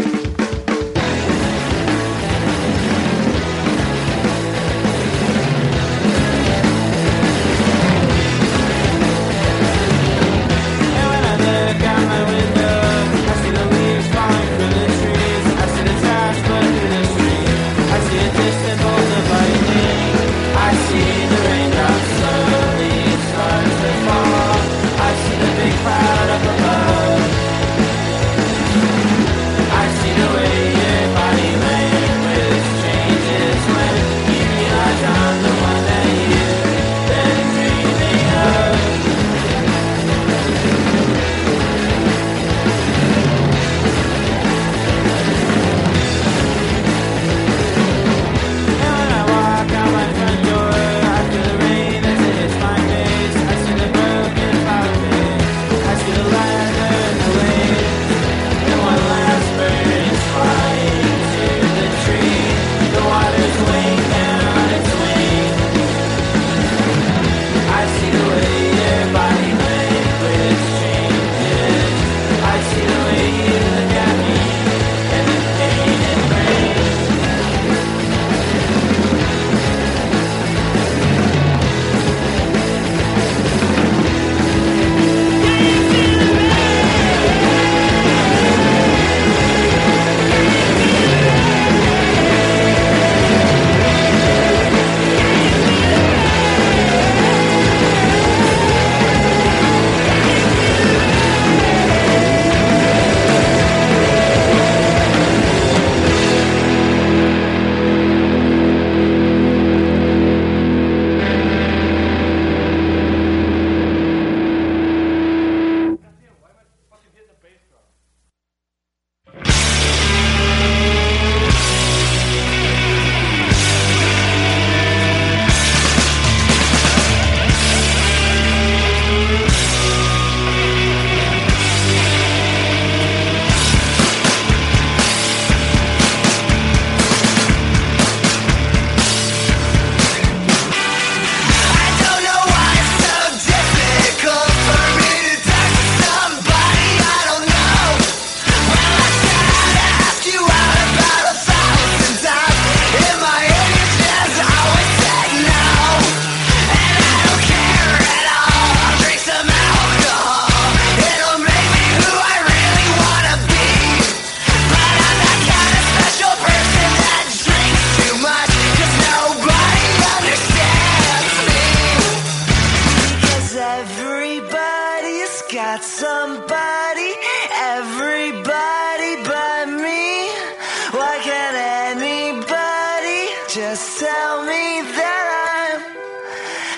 Just tell me that I'm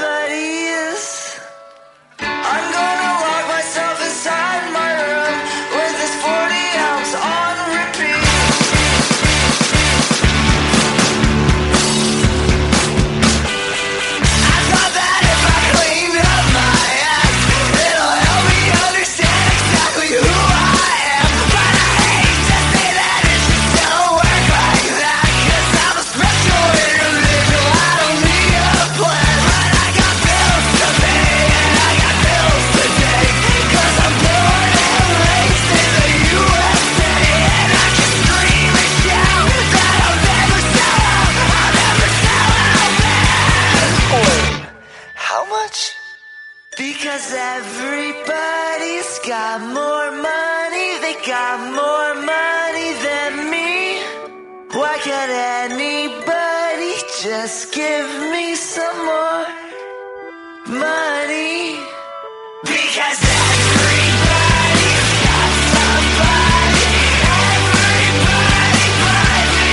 somebody's. I'm gonna lock myself inside my room with this forty ounce on repeat. I thought that if I clean up my act, it'll help me understand exactly who I am. But I hate to say that it just don't work like that, 'cause I'm a special individual, I don't need a plan. But I got bills to pay and I got bills to take, 'cause I'm born and raised in the U S A. And I can scream and shout that I'll never sell out, I'll never sell out, man. How much? Because everybody's got more money, they got more money than me. Why can't anybody just give me some more money? Because everybody's got somebody, everybody but me.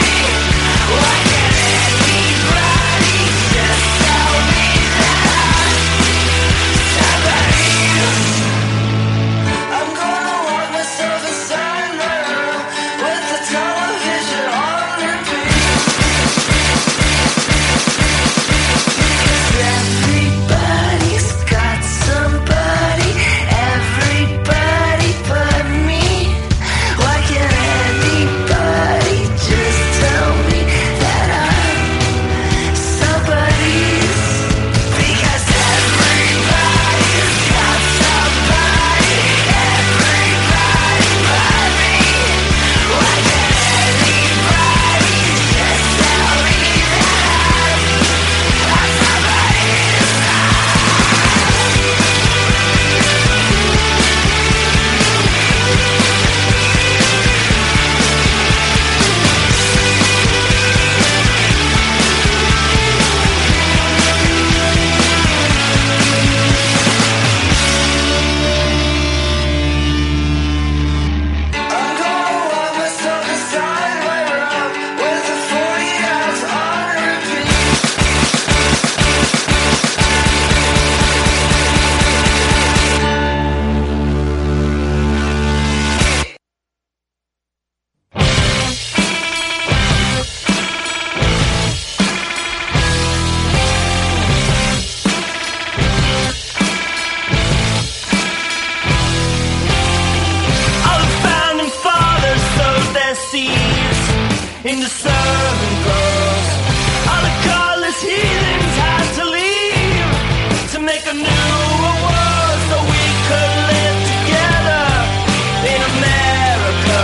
into servant girls. All the godless heathens had to leave to make a newer world so we could live together in America.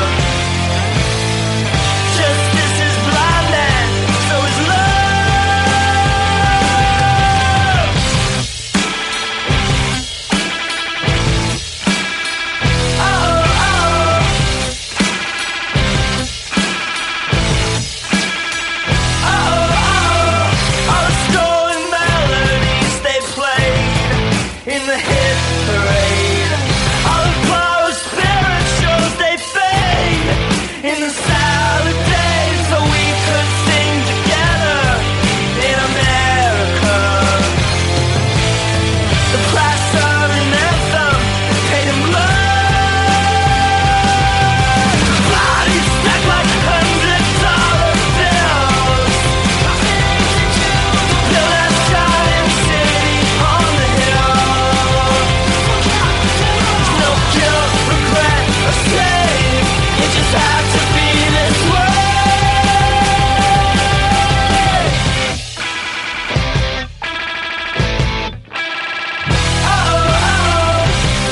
Justice is blind and so is love. Oh, oh. Oh, oh. All the stolen melodies they played in the hit parade. All the power spirit shows they fade in the salad days so we could sing together in America. The price of an anthem paid in blood. Bodies stacked like hundred dollar bills. Build that giant city on the hill. No guilt, regret, or shame. It just had to be this way. Oh, oh.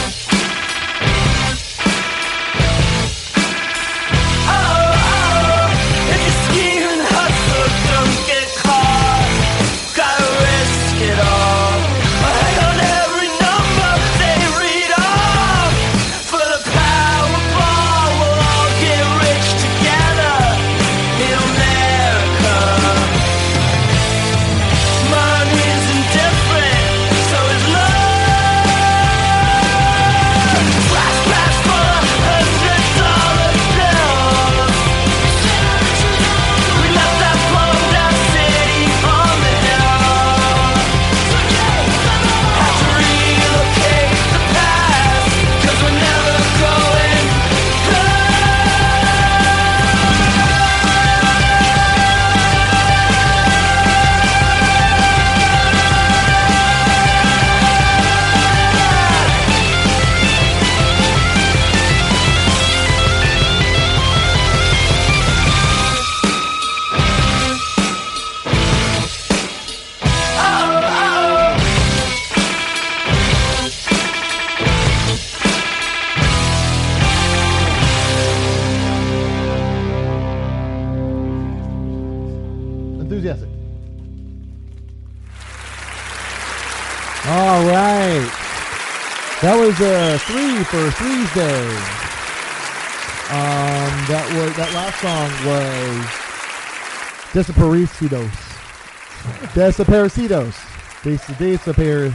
Oh, oh. If you scheme and hustle, don't get caught. Gotta risk it all. Or hang on every number they read off. For the Powerball, we'll all get rich together in America. Money's indifferent, so is love. Flash, flash for a hundred dollar bills. We left that plum down city on the hill. Have to relocate the past, 'cause we're never going Enthusiastic. All right. That was a three for Threes Day. Um, that was that last song was Desaparecidos. Desaparecidos. Des- Desapar.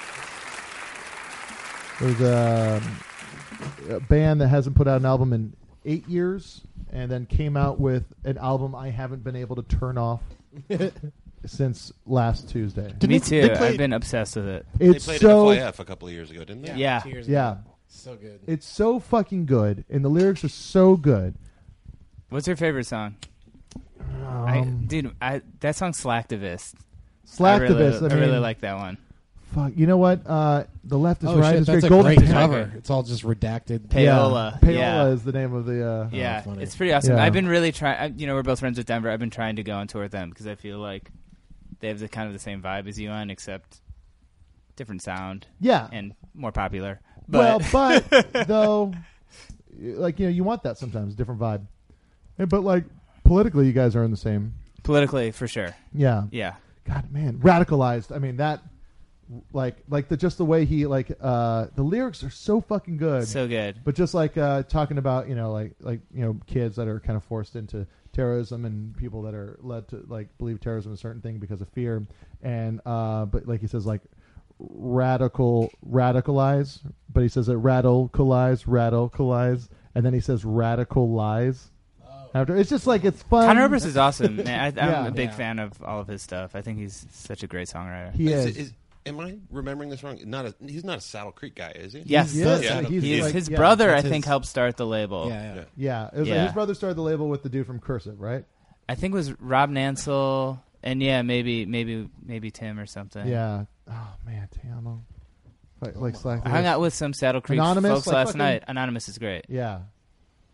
There's a, a band that hasn't put out an album in eight years, and then came out with an album I haven't been able to turn off since last Tuesday. Me too. I've been obsessed with it. It's they played so at F Y F a couple of years ago, didn't they? Yeah. Two years yeah. ago. So good. It's so fucking good, and the lyrics are so good. What's your favorite song? I, Um, dude, I, that song's Slacktivist. Slacktivist. I really, I, I really mean, like that one. Fuck, you know what? Uh, the left is Oh, right. shit, is that's great. a Golden great Payola. cover. It's all just redacted. Payola. Yeah. Payola Yeah. is the name of the. Uh, Yeah, funny. it's pretty awesome. Yeah. I've been really trying. You know, we're both friends with Denver. I've been trying to go on tour with them because I feel like they have the kind of the same vibe as you on, except different sound. Yeah. and more popular. But Well, but though, like you know, you want that sometimes, different vibe. Yeah, but like politically, you guys are in the same. politically, for sure. Yeah. Yeah. God, man, radicalized. I mean that. Like, like the just the way he like uh, the lyrics are so fucking good, So good. But just like uh, talking about you know like like you know kids that are kind of forced into terrorism and people that are led to like believe terrorism is a certain thing because of fear, and uh, but like he says like radical radicalize, but he says it radicalize radicalize, and then he says radical lies. After it's just like it's fun. Conor Oberst is awesome. Man, I, I'm Yeah. a big Yeah. fan of all of his stuff. I think he's such a great songwriter. He is. is am I remembering this wrong? Not a, he's not a Saddle Creek guy, is he? Yes, He is. Yeah. He's He is- like- his yeah. brother, I That's think, his- helped start the label. Yeah, yeah. Yeah, it was Yeah. his brother started the label with the dude from Cursive, right? I think it was Rob Nansel, and yeah, maybe maybe maybe Tim or something. Yeah. Oh man, Tiamo. Like, like Slack. I hung out with some Saddle Creek Anonymous, folks like last fucking- night. Anonymous is great. Yeah.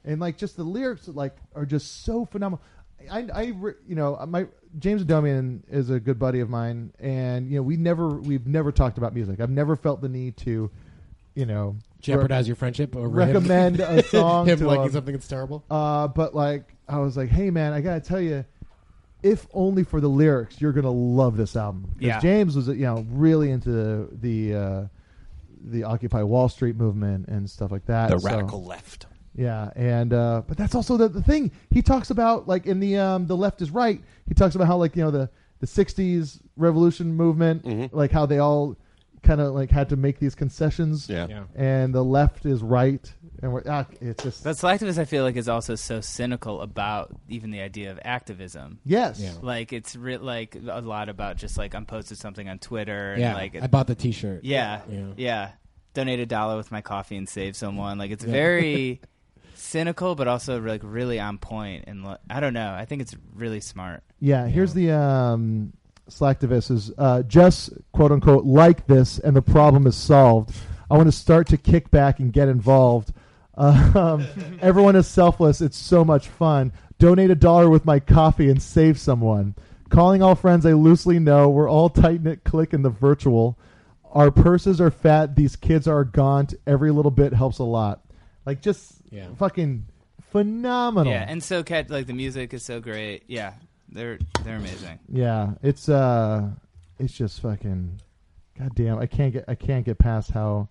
and like just the lyrics like are just so phenomenal. I, I re- you know, my James Adomian is a good buddy of mine, and you know, we never, we've never talked about music. I've never felt the need to, you know, jeopardize re- your friendship over recommend him. a song him to liking him. something that's terrible. Uh, but like, I was like, hey man, I gotta tell you, if only for the lyrics, you're gonna love this album. 'Cause Yeah. James was, you know, really into the the, uh, the Occupy Wall Street movement and stuff like that. The So- radical left. Yeah, and uh, but that's also the, the thing he talks about, like in the um, the left is right. He talks about how like you know the the sixties revolution movement, Mm-hmm. like how they all kind of like had to make these concessions. Yeah. Yeah. and the left is right, and we're, ah, it's just But Selectivist, I feel like, is also so cynical about even the idea of activism. yes, Yeah. Like it's re- like a lot about just like I'm posted something on Twitter. And Yeah, like I bought the T-shirt. Yeah, Yeah. yeah. Donate a dollar with my coffee and save someone. Like it's Yeah. very cynical, but also like really on point. And lo- I don't know. I think it's really smart. yeah. Here's the um, Slacktivist is uh, just quote unquote like this, and the problem is solved. I want to start to kick back and get involved. Um, everyone is selfless. It's so much fun. Donate a dollar with my coffee and save someone. Calling all friends I loosely know. We're all tight knit click in the virtual. Our purses are fat. These kids are gaunt. Every little bit helps a lot. Like just Yeah. fucking phenomenal. Yeah, and so cat like the music is so great. Yeah, they're they're amazing. Yeah, it's uh, it's just fucking, goddamn. I can't get I can't get past how.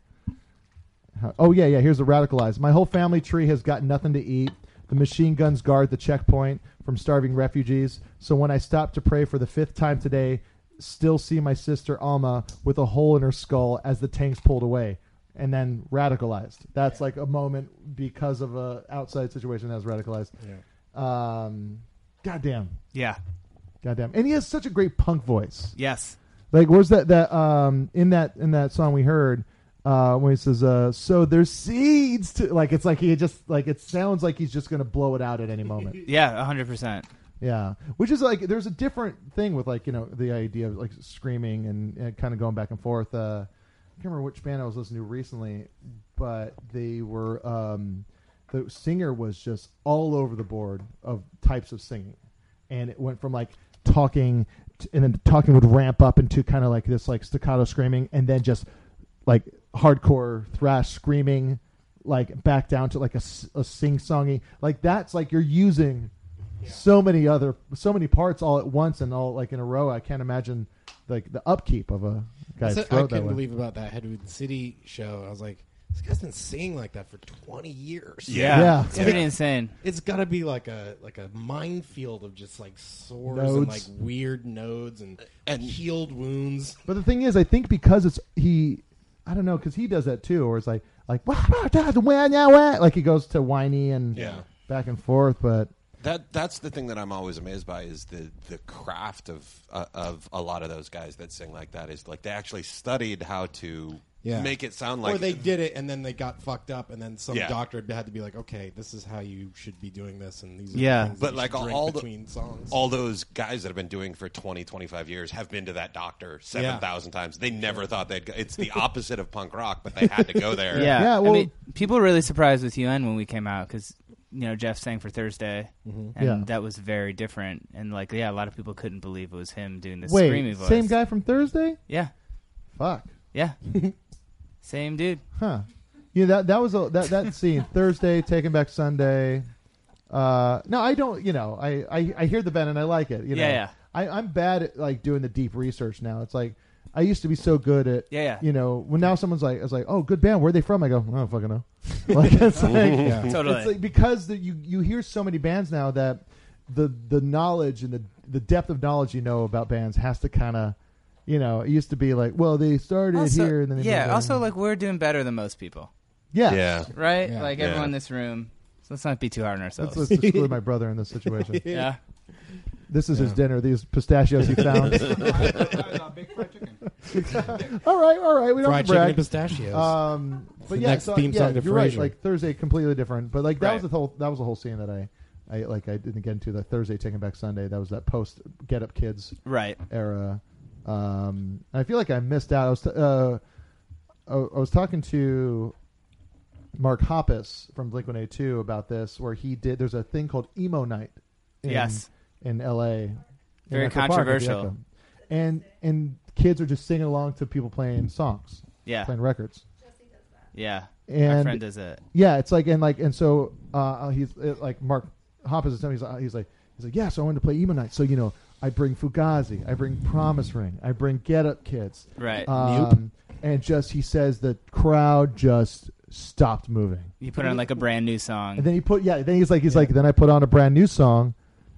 how oh yeah, yeah. Here's the radicalized. My whole family tree has got nothing to eat. The machine guns guard the checkpoint from starving refugees. So when I stop to pray for the fifth time today, still see my sister Alma with a hole in her skull as the tanks pulled away. And then radicalized. That's like a moment because of a outside situation that's radicalized. Yeah. Um, goddamn. Yeah. Goddamn. And he has such a great punk voice. Yes. Like, where's that? That um, in that in that song we heard, uh, when he says, uh, "So there's seeds to," like it's like he just like it sounds like he's just gonna blow it out at any moment. Yeah, a hundred percent. Yeah, which is like there's a different thing with like you know the idea of like screaming and, and kind of going back and forth. Uh, I can't remember which band I was listening to recently, but they were um, the singer was just all over the board of types of singing, and it went from like talking, to, and then talking would ramp up into kind of like this like staccato screaming, and then just like hardcore thrash screaming, like back down to like a, a sing-songy. Like that's like you're using so many other so many parts all at once and all like in a row. I can't imagine like the upkeep of a guy's That's what throat I that couldn't way. believe about that Headwood City show. I was like, this guy's been singing like that for twenty years. Yeah, Yeah. it's pretty insane. It's got to be like a like a minefield of just like sores and Nodes. like weird nodes and And- healed wounds. But the thing is, I think because it's he, I don't know, because he does that too, or it's like like like he goes to whiny and Yeah. back and forth. But That that's the thing that I'm always amazed by is the the craft of uh, of a lot of those guys that sing like that is like they actually studied how to Yeah. make it sound like or they did it and then they got fucked up and then some Yeah. doctor had to be like, okay, this is how you should be doing this and these are Yeah. the things But that you like should drink all the, between songs. all those guys that have been doing for twenty, twenty-five years have been to that doctor seven thousand times. They never thought they'd go. It's the opposite of punk rock, but they had to go there. Yeah, Yeah, well- I mean, people were really surprised with U N when we came out because you know Jeff sang for Thursday, and Yeah. that was very different. And like, yeah, a lot of people couldn't believe it was him doing this wait, screamy voice. same guy from Thursday? Yeah, Fuck, yeah, same dude. huh? Yeah, that that was a, that that scene Thursday, Taking Back Sunday. Uh, no, I don't. You know, I, I, I hear the band and I like it. You know, Yeah, yeah. I, I'm bad at like doing the deep research now. It's like I used to be so good at. Yeah, yeah. You know, when now someone's like, it's like, oh, good band. Where are they from? I go, I don't fucking know. Like it's like, Yeah. Totally. It's like because the, you you hear so many bands now that the the knowledge and the the depth of knowledge you know about bands has to kind of. You know, it used to be like, well, they started Also- here and then they moved yeah. there. Also, like we're doing better than most people, yeah, Yeah. right? Yeah. Like Yeah. everyone in this room. So let's not be too hard on ourselves. Let's, let's exclude my brother in this situation. yeah. This is his Yeah. dinner. These pistachios he found. Big fried chicken. all right, all right. We don't Fried have to chicken brag. and pistachios. Um, but the yeah, next so, theme yeah, song to you're right. Frasier. Like Thursday, completely different. But like that Right. was the whole that was the whole scene that I, I like. I didn't get into the Thursday Taking Back Sunday. That was that post Get Up Kids Right. era. Um, I feel like I missed out. I was t- uh, I I was talking to Mark Hoppus from Blink one eighty-two about this, where he did. There's a thing called Emo Night. In, Yes. in L A. Very in Echo Park at the controversial. Echo. And and kids are just singing along to people playing songs. Yeah. Playing records. Yeah. And My friend does it. Yeah, it's like and like and so uh, he's uh, like Mark Hoppus is telling me, he's, uh, he's like he's like yeah, so I wanted to play Emo Night. So you know, I bring Fugazi, I bring Promise Ring, I bring Get Up Kids. Right. Um, and just he says the crowd just stopped moving. You put on like a brand new song. And then he put yeah. Then he's like he's like then I put on a brand new song,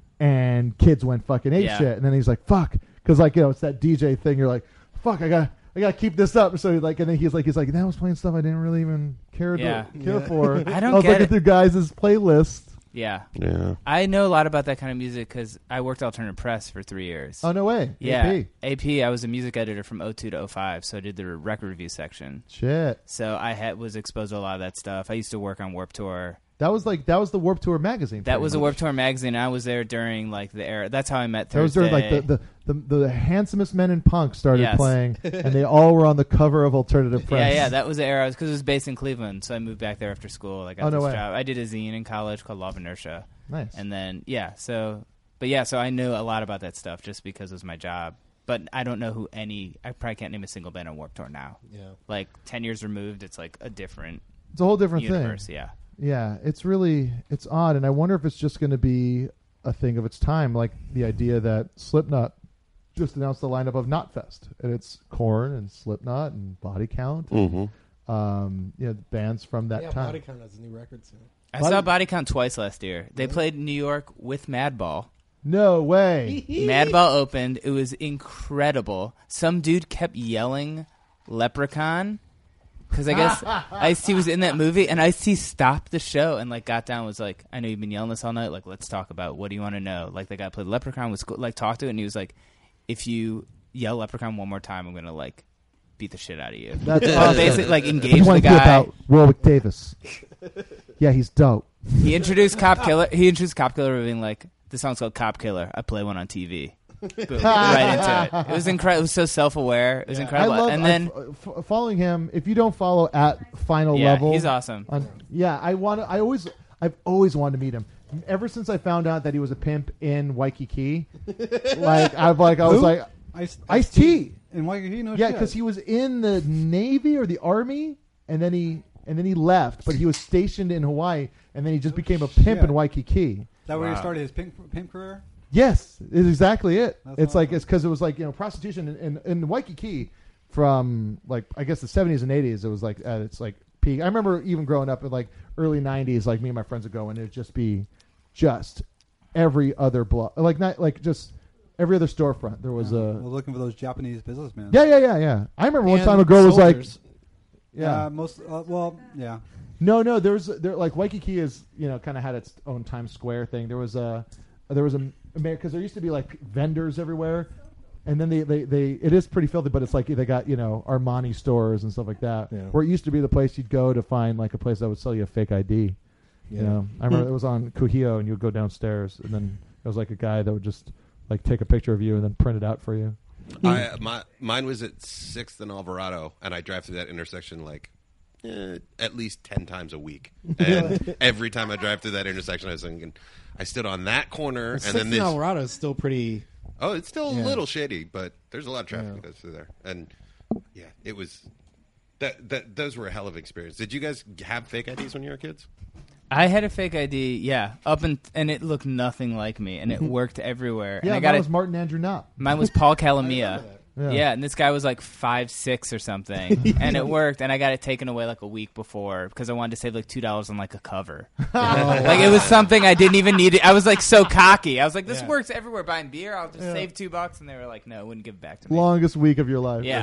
and kids went fucking ape Yeah. shit. And then he's like fuck, because like you know it's that D J thing. You're like fuck, I got I got to keep this up. So like and then he's like he's like that was playing stuff I didn't really even care Yeah. to care Yeah. for. I don't I was get looking it. through guys' playlists. Yeah. Yeah. I know a lot about that kind of music because I worked alternative press for three years. Oh, no way. Yeah. A P. A P. I was a music editor from oh two to oh five, so I did the record review section. Shit. So I had was exposed to a lot of that stuff. I used to work on Warped Tour. That was like that was the Warped Tour magazine. That pretty was a much. Warped Tour magazine. I was there during like the era. That's how I met That was Thursday. during like the, the, the, the handsomest men in punk started Yes. playing, and they all were on the cover of Alternative Press. Yeah, yeah, that was the era because it was based in Cleveland, so I moved back there after school. I got Oh, no this way. job. I did a zine in college called Law of Inertia. Nice. And then yeah, so but yeah, so I knew a lot about that stuff just because it was my job. But I don't know who any. I probably can't name a single band on Warped Tour now. Yeah. Like ten years removed, it's like a different. It's a whole different universe, thing. Yeah. Yeah, it's really it's odd, and I wonder if it's just going to be a thing of its time, like the idea that Slipknot just announced the lineup of Knotfest, and it's Korn and Slipknot and Body Count, and, Mhm. um, you know, bands from that yeah, time. Body Count has a new record soon. I saw Body Count twice last year. They played in New York with Madball. No way. Madball opened. It was incredible. Some dude kept yelling "Leprechaun" because I guess Ice-T was in that movie, and Ice-T stopped the show and like got down and was like, "I know you've been yelling this all night. Like, let's talk about what do you want to know." Like the guy played Leprechaun was cool, like talked to it, and he was like, "If you yell Leprechaun one more time, I'm gonna like beat the shit out of you." That's So awesome. basically like I engage just the want to hear guy. about Warwick Davis. Yeah, he's dope. He introduced Cop Killer. He introduced Cop Killer, being like, "The song's called Cop Killer. I play one on T V." Boom, right into it. It was incredible. It was so self-aware. It was incredible. I love, and then I, f- following him. If you don't follow at Final Yeah, Level, he's awesome. On, yeah, I want. I always, I've always wanted to meet him. Ever since I found out that he was a pimp in Waikiki, like I've like I was Who? like Ice- Ice T. In Waikiki, no Yeah, shit. because he was in the Navy or the Army, and then he and then he left, but he was stationed in Hawaii, and then he just became a pimp shit. in Waikiki. Is that where he started his pimp, pimp career? Yes, is exactly it. That's it's like awesome. it's because it was like you know prostitution in, in, in Waikiki from like I guess the seventies and eighties. It was like at its like peak. I remember even growing up in like early nineties, like me and my friends would go and it'd just be just every other block, like not like just every other storefront. There was Yeah. a We're looking for those Japanese businessmen. yeah yeah yeah yeah. I remember one And time a girl was like soldiers. yeah. Yeah, most uh, well, yeah. No, no. There's there like Waikiki is you know kind of had its own Times Square thing. There was a there was a because there used to be like vendors everywhere, and then they, they, they it is pretty filthy, but it's like they got you know Armani stores and stuff like that. Yeah. Where it used to be the place you'd go to find like a place that would sell you a fake I D. Yeah. You know, I remember it was on Kuhio, and you would go downstairs, and then it was like a guy that would just like take a picture of you and then print it out for you. I, my, mine was at sixth and Alvarado, and I drive through that intersection like eh, at least ten times a week. And every time I drive through that intersection, I was thinking, I stood on that corner, and Sixth then and this. Alvarado is still pretty. Oh, it's still Yeah. a little shady, but there's a lot of traffic Yeah. that goes through there, and yeah, it was. That that those were a hell of an experience. Did you guys have fake I Ds when you were kids? I had a fake I D, yeah, up and and it looked nothing like me, and it worked everywhere. Yeah, and I got that it. was Martin Andrew Knopp. Mine was Paul Calamia. Yeah. Yeah. and this guy was like five six or something, and it worked. And I got it taken away like a week before because I wanted to save like two dollars on like a cover. Like it was something I didn't even need. It. I was like so cocky. I was like, "This Yeah. works everywhere. Buying beer, I'll just Yeah. save two bucks." And they were like, "No, it wouldn't give it back to me." Longest week of your life. Yeah.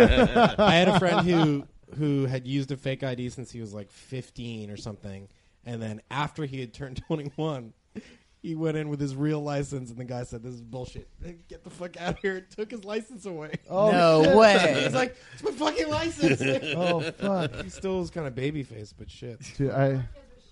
I had a friend who who had used a fake I D since he was like fifteen or something, and then after he had turned twenty-one, he went in with his real license, and the guy said, "This is bullshit. Get the fuck out of here!" And took his license away. Oh, No shit. way. He's like, "It's my fucking license." Oh, fuck. He still was kind of baby faced, but shit. Dude, I.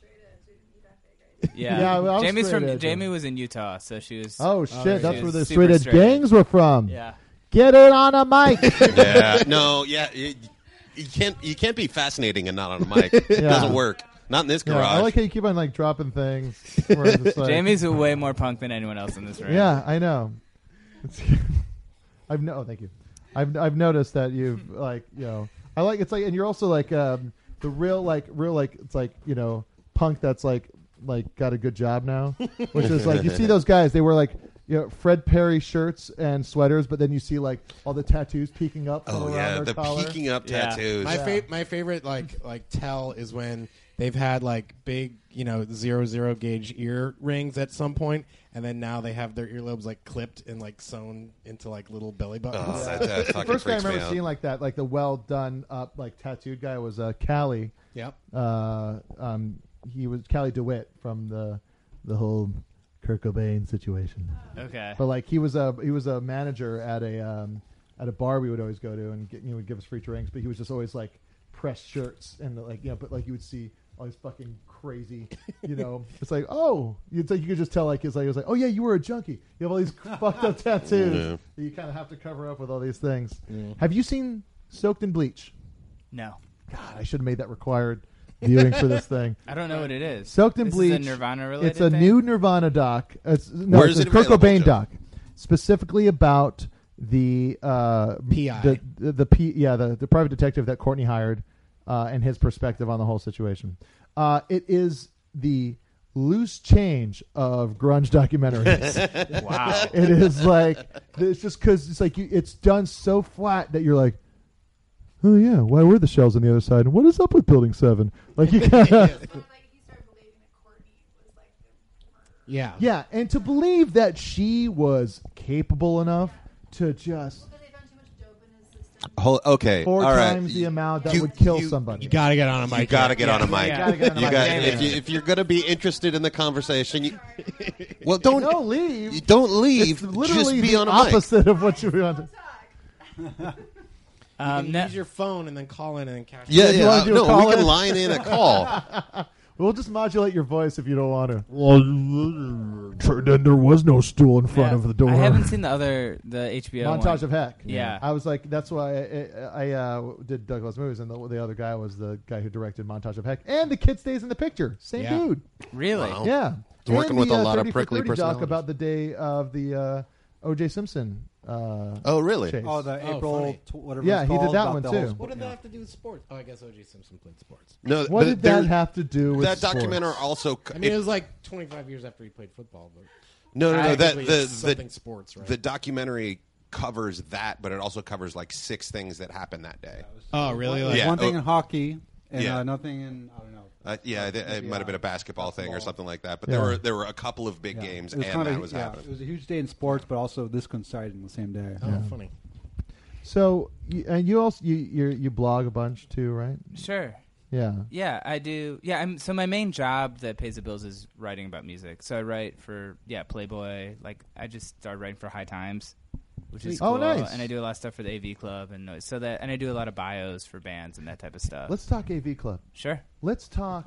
Yeah, Yeah, well, I was Jamie's straight from edge, Jamie yeah. was in Utah, so she was. Oh shit! she That's was where the super straight edge gangs were from. Yeah. Get it on a mic. Yeah, no, yeah. It, you can't you can't be fascinating and not on a mic. It Yeah. doesn't work. Not in this Yeah, garage. I like how you keep on like dropping things. where it's just like- Jamie's way more punk than anyone else in this room. Yeah, I know. It's, I've no. Oh, thank you. I've I've noticed that you've like you know I like it's like and you're also like um, the real like real like it's like you know punk that's like like got a good job now, which is like you see those guys they wear like you know Fred Perry shirts and sweaters, but then you see like all the tattoos peeking up. From Oh, around yeah, their the collar. peeking up tattoos. My Yeah. fa- my favorite like like tell is when they've had like big you know zero zero gauge earrings at some point, and then now they have their earlobes like clipped and like sewn into like little belly buttons. Oh, that, that The fucking first guy I freaks me remember out. seeing like that, like the well done up, like tattooed guy was uh, Callie. Yep. Uh, um, he was Callie DeWitt from the the whole Kurt Cobain situation. Okay. But like he was a he was a manager at a um, at a bar we would always go to and get, you know would give us free drinks. But he was just always like pressed shirts and like you know, but like you would see all these fucking crazy, you know. It's like oh, it's like you could just tell like it's like it was like oh yeah, you were a junkie. You have all these fucked up tattoos Yeah. that you kind of have to cover up with all these things. Yeah. Have you seen Soaked in Bleach? No. God, I should have made that required viewing for this thing. I don't know what it is. Soaked in This Bleach. Is a Nirvana related It's a thing? new Nirvana doc. It's, no, Where it's is a it Kurt available, Cobain Joe? doc, specifically about the uh, P I. the the, the P, yeah the, the private detective that Courtney hired uh, and his perspective on the whole situation. Uh, it is the loose change of grunge documentaries. Wow. It is like it's just because it's like you, it's done so flat that you're like, oh yeah, why were the shells on the other side? And what is up with Building Seven? Like you kind of. Yeah. Yeah, and to believe that she was capable enough to just Hol- okay, four all right. times the amount that You- would kill you- somebody. You gotta get on a mic. You gotta get Yeah, on a mic. yeah. Gotta get on a You mic. got- Yeah. if, you, if you're gonna be interested in the conversation, you well don't No, leave. you don't leave. It's literally just be the on a mic. opposite of what you want. You Um, can no- use your phone and then call in and then cash. Yeah, Yeah, you yeah. wanna uh, do a no, we call can in? line in a call. We'll just modulate your voice if you don't want to. Well, then there was no stool in front Yeah. of the door. I haven't seen the other the H B O Montage one. of Heck. Yeah. I was like, that's why I, I, I uh, did Douglas movies, and the, the other guy was the guy who directed Montage of Heck, and the kid stays in the picture. Same Yeah. dude. Really? Wow. Yeah, Working and with the, a uh, lot of thirty for prickly thirty doc personalities. about the day of the uh, O J Simpson. Uh, Oh, really? chase. Oh, the Oh, April funny. tw- whatever. Yeah, it's he did called, that about one, the whole too. sport- What did yeah. that have to do with sports? Oh, I guess O J Simpson played sports. No, what but did there- that have to do with that sports? documentary also? I mean, it- it was like twenty-five years after he played football, but no, no, no. That technically the it's the, something sports, right? the documentary covers that, but it also covers like six things that happened that day. Oh, really? Like Like, Yeah. One thing oh. in hockey and Yeah. uh, nothing in I don't know. Uh, yeah, it, it Maybe, might have uh, been a basketball thing or basketball. something like that. But Yeah. there were there were a couple of big Yeah. games, It was and kinda, that was yeah, happening. It was a huge day in sports, but also this coincided in the same day. Oh, Yeah. funny. So, you, and you also you you you blog a bunch too, right? Sure. Yeah. Yeah, I do. Yeah, I'm. So my main job that pays the bills is writing about music. So I write for yeah Playboy. Like I just started writing for High Times, which is Oh, cool. nice. And I do a lot of stuff for the A V Club and noise. So that and I do a lot of bios for bands and that type of stuff. Let's talk A V Club. Sure. Let's talk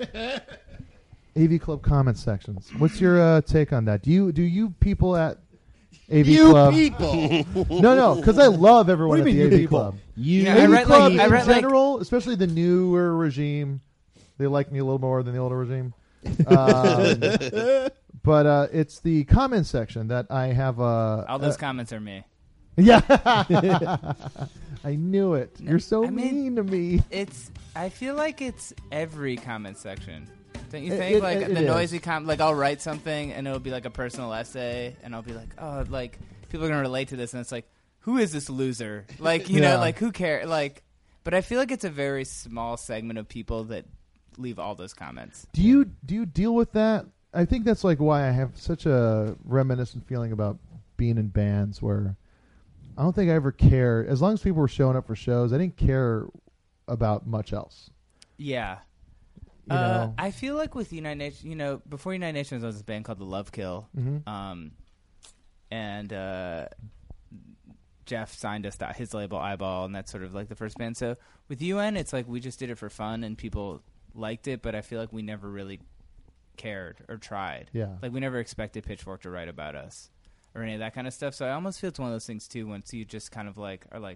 A V Club comment sections. What's your uh, take on that? Do you do you people at A V You Club? people. No, no, because I love everyone What do at you the mean, A you V people? Club. You. Yeah, A I V read, Club like- I in read, like- general, especially the newer regime, they like me a little more than the older regime. Um, but uh, it's the comment section that I have. Uh, All those uh, comments are me. Yeah, I knew it. You're so I mean- mean to me. It's. I feel like it's every comment section. Don't you It- think? it- like it the is. noisy comment. Like I'll write something and it'll be like a personal essay, and I'll be like, oh, like people are gonna relate to this, and it's like, who is this loser? Like you Yeah. know, like who cares? Like, but I feel like it's a very small segment of people that leave all those comments. Do you do you deal with that? I think that's like why I have such a reminiscent feeling about being in bands where I don't think I ever cared. As long as people were showing up for shows, I didn't care about much else. Yeah. You Uh, know? I feel like with United Nations, you know, before United Nations, there was this band called the Love Kill, Mhm. um, and uh, Jeff signed us to his label Eyeball, and that's sort of like the first band. So with U N, it's like we just did it for fun, and people liked it, but I feel like we never really cared or tried. Yeah. Like we never expected Pitchfork to write about us or any of that kind of stuff. So I almost feel it's one of those things too. Once you just kind of like are like,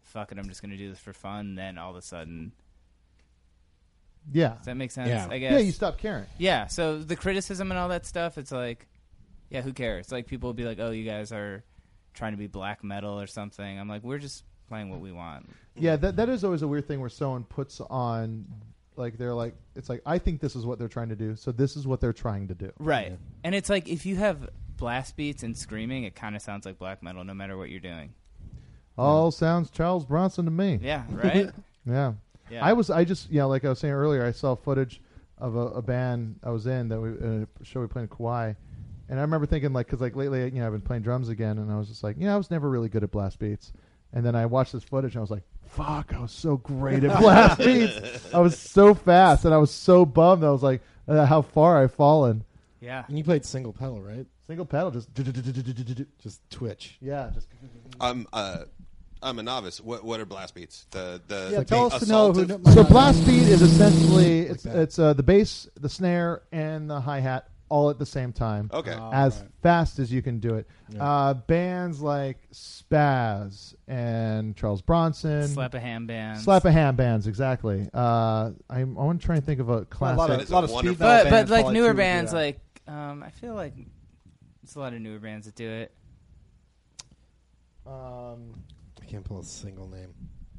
fuck it, I'm just gonna do this for fun. Then all of a sudden, Yeah. does that make sense? Yeah. I guess. Yeah, you stop caring. Yeah. So the criticism and all that stuff, it's like, yeah, who cares? Like people will be like, oh, you guys are trying to be black metal or something. I'm like, we're just playing what we want. Yeah, that that is always a weird thing where someone puts on, like they're like, it's like I think this is what they're trying to do, so this is what they're trying to do. Right. And it's like if you have blast beats and screaming, it kind of sounds like black metal, no matter what you're doing. All sounds Charles Bronson to me. Yeah. Right. yeah. Yeah. I was. I just. You know, like I was saying earlier, I saw footage of a, a band I was in that we uh, a show we played in Kauai, and I remember thinking like, because like lately, you know, I've been playing drums again, and I was just like, you know, I was never really good at blast beats. And then I watched this footage, and I was like, fuck, I was so great at blast beats. I was so fast, and I was so bummed. I was like, uh, how far I've fallen. Yeah. And you played single pedal, right? Single pedal, just just twitch. Yeah, just. I'm uh, I'm a novice. What what are blast beats? The the Yeah, the tell us to know who. assaultive- So blast beat is essentially it's it's uh, the bass, the snare, and the hi hat all at the same time. Okay. as Right. fast as you can do it. Yeah. Uh, bands like Spaz and Charles Bronson, Slap a Ham bands. Slap a Ham bands, exactly. Uh, I'm, I want to try and think of a classic. lot of- lot of speed metal But, but bands like probably newer too, bands, yeah. like um, I feel like there's a lot of newer bands that do it. Um, I can't pull a single name.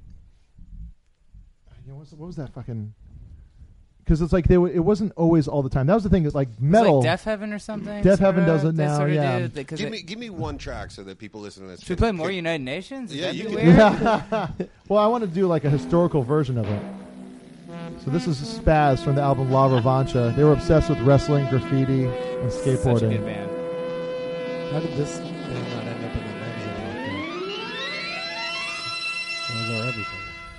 You know, what was, what was that fucking? Because it's like they w- it wasn't always all the time. That was the thing. It's like It's metal. like Deaf Heaven or something. Deaf sorta, Heaven does it they now. sorta Yeah. do, they- 'cause Give it- me give me one track so that people listen to this. Should we play more United Nations? Is Yeah, that you be can- weird? Well, I want to do like a historical version of it. So this is Spaz from the album La Revancha. They were obsessed with wrestling, graffiti, and skateboarding. Such a good band. How did this band not end up in the magazine? Those are everything.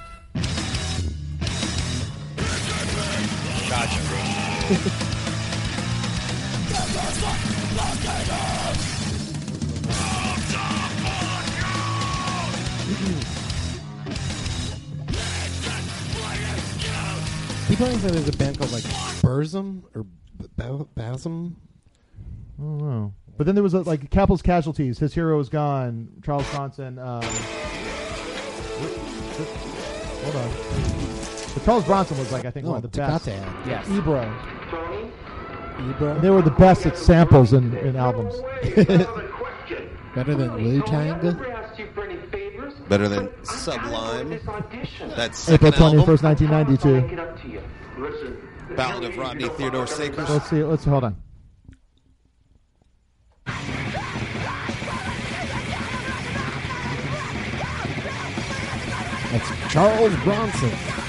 People think that there's a band called like Burzum or B- Ba- Basm. I don't know. But then there was a, like Capital's Casualties. His Hero Is Gone. Charles Bronson. Um, hold on. But Charles Bronson was like I think Oh, one of the best. Tecate. Yes. Ebro. Ebro. They were the best at samples in, in albums. Better than Wu Tang. Better than Sublime. That's April second album. twenty-first, nineteen ninety-two. Ballad of Rodney Theodore Sakers. Let's see. Let's hold on. That's Charles Bronson.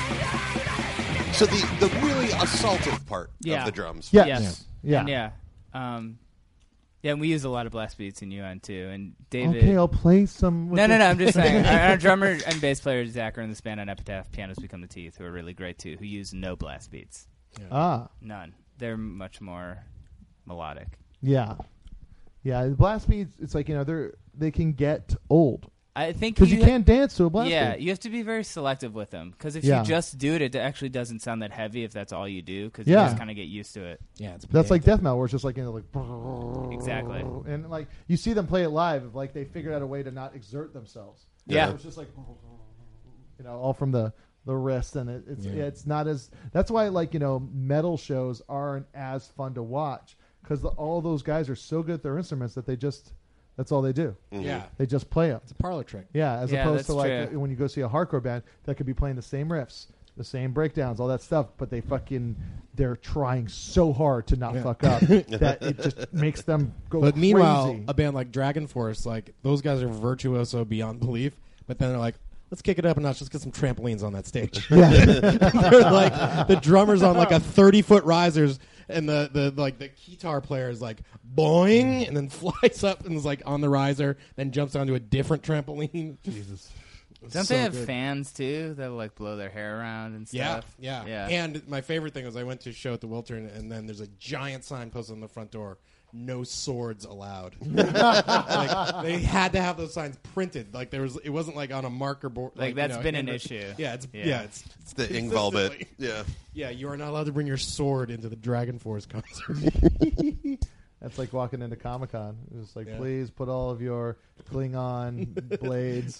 So the the really assaultive part Yeah. of the drums. Yeah. Yes. Yeah. And yeah. Um, yeah, and we use a lot of blast beats in U N too. And David. Okay, I'll play some. with No, no, the- no. I'm just saying. our, our drummer and bass player Zach are in this band on Epitaph. Pianos Become the Teeth, who are really great too. Who use no blast beats. Ah. None. They're much more melodic. Yeah. Yeah. The blast beats. It's like you know they're they can get old. I think Because you, ha- can't dance to a blast Yeah, beat. you have to be very selective with them. Because if Yeah. you just do it, it actually doesn't sound that heavy if that's all you do. Because Yeah. you just kind of get used to it. Yeah, it's That's like death metal, where it's just like you know, like Exactly. and like you see them play it live, like they figured out a way to not exert themselves. Yeah. So it's just like you know, all from the the wrist, and it, it's Yeah. it's not as. That's why like you know, metal shows aren't as fun to watch because all those guys are so good at their instruments that they just that's all they do. Yeah. They just play them. It's a parlor trick. Yeah, as Yeah, opposed that's to like true. uh, when you go see a hardcore band that could be playing the same riffs, the same breakdowns, all that stuff, but they fucking they're trying so hard to not Yeah. fuck up that it just makes them go But meanwhile, crazy. a band like Dragon Force, like those guys are virtuoso beyond belief. But then they're like, let's kick it up a notch. Let's get some trampolines on that stage. Yeah. They're like the drummer's on like a thirty foot risers, and the, the like the guitar player is like boing, and then flies up and is like on the riser, then jumps onto a different trampoline. Jesus. Don't So they have good. fans too that will like blow their hair around and Yeah, stuff? yeah, yeah. And my favorite thing was I went to a show at the Wiltern, and then there's a giant sign posted on the front door: "No swords allowed." Like they had to have those signs printed. Like there was, it wasn't like on a marker board. Like, you that's know, been an handwritten. issue. Yeah, it's Yeah. yeah, it's It's the Ingval bit. consistently- Yeah. Yeah, you are not allowed to bring your sword into the Dragon Force concert. That's like walking into Comic Con. It's like, Yeah. please put all of your Klingon blades.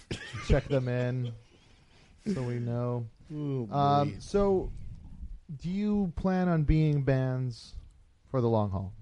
check them in so we know. Ooh, um, boy. so, do you plan on being bands for the long haul?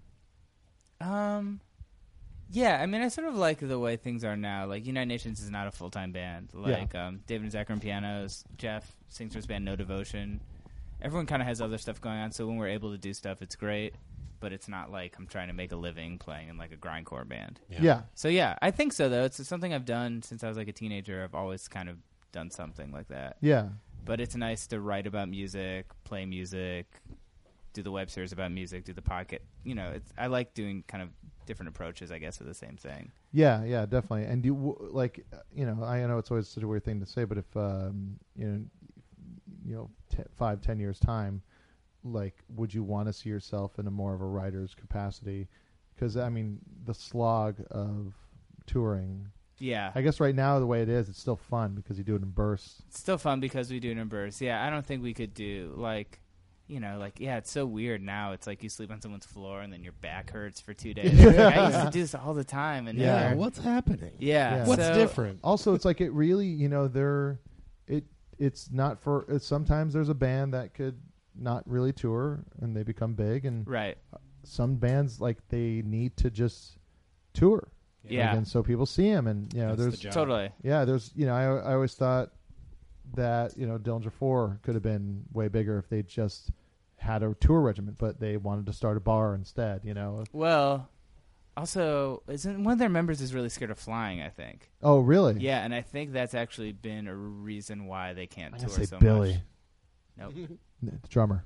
Um, yeah, I mean, I sort of like the way things are now. Like, United Nations is not a full-time band. Like, Yeah. um, David and Zach are on pianos. Jeff sings for his band No Devotion. Everyone kind of has other stuff going on, so when we're able to do stuff, it's great. But it's not like I'm trying to make a living playing in, like, a grindcore band. Yeah. Yeah. So, yeah, I think so, though. It's something I've done since I was, like, a teenager. I've always kind of done something like that. Yeah. But it's nice to write about music, play music, do the web series about music, do the pocket. You know, it's, I like doing kind of different approaches, I guess, of the same thing. Yeah, yeah, definitely. And do you, like, uh, you know, I know it's always such a weird thing to say, but if, um, you know, you know, t- five, ten years time, like, would you want to see yourself in a more of a writer's capacity? Because, I mean, the slog of touring. Yeah. I guess right now, the way it is, it's still fun because you do it in bursts. It's still fun because we do it in bursts. Yeah, I don't think we could do, like, you know, like, yeah, it's so weird now. It's like you sleep on someone's floor and then your back hurts for two days. Like, I used to do this all the time. And Yeah. never- What's happening? Yeah. What's so- different? Also, it's like it really, you know, they're, it, it's not for, it's sometimes there's a band that could not really tour and they become big. And Right. some bands, like, they need to just tour. Yeah. Like, and so people see them, and you know, That's there's the job. Totally. Yeah, there's you know, I I always thought that you know Dillinger Four could have been way bigger if they just had a tour regimen, but they wanted to start a bar instead. You know. Well, also, isn't one of their members is really scared of flying, I think. Oh, really? Yeah, and I think that's actually been a reason why they can't I'm tour gonna say so Billy. much. Nope. N- the drummer.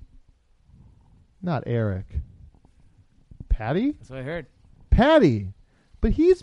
Not Eric. Patty? That's what I heard. Patty. But he's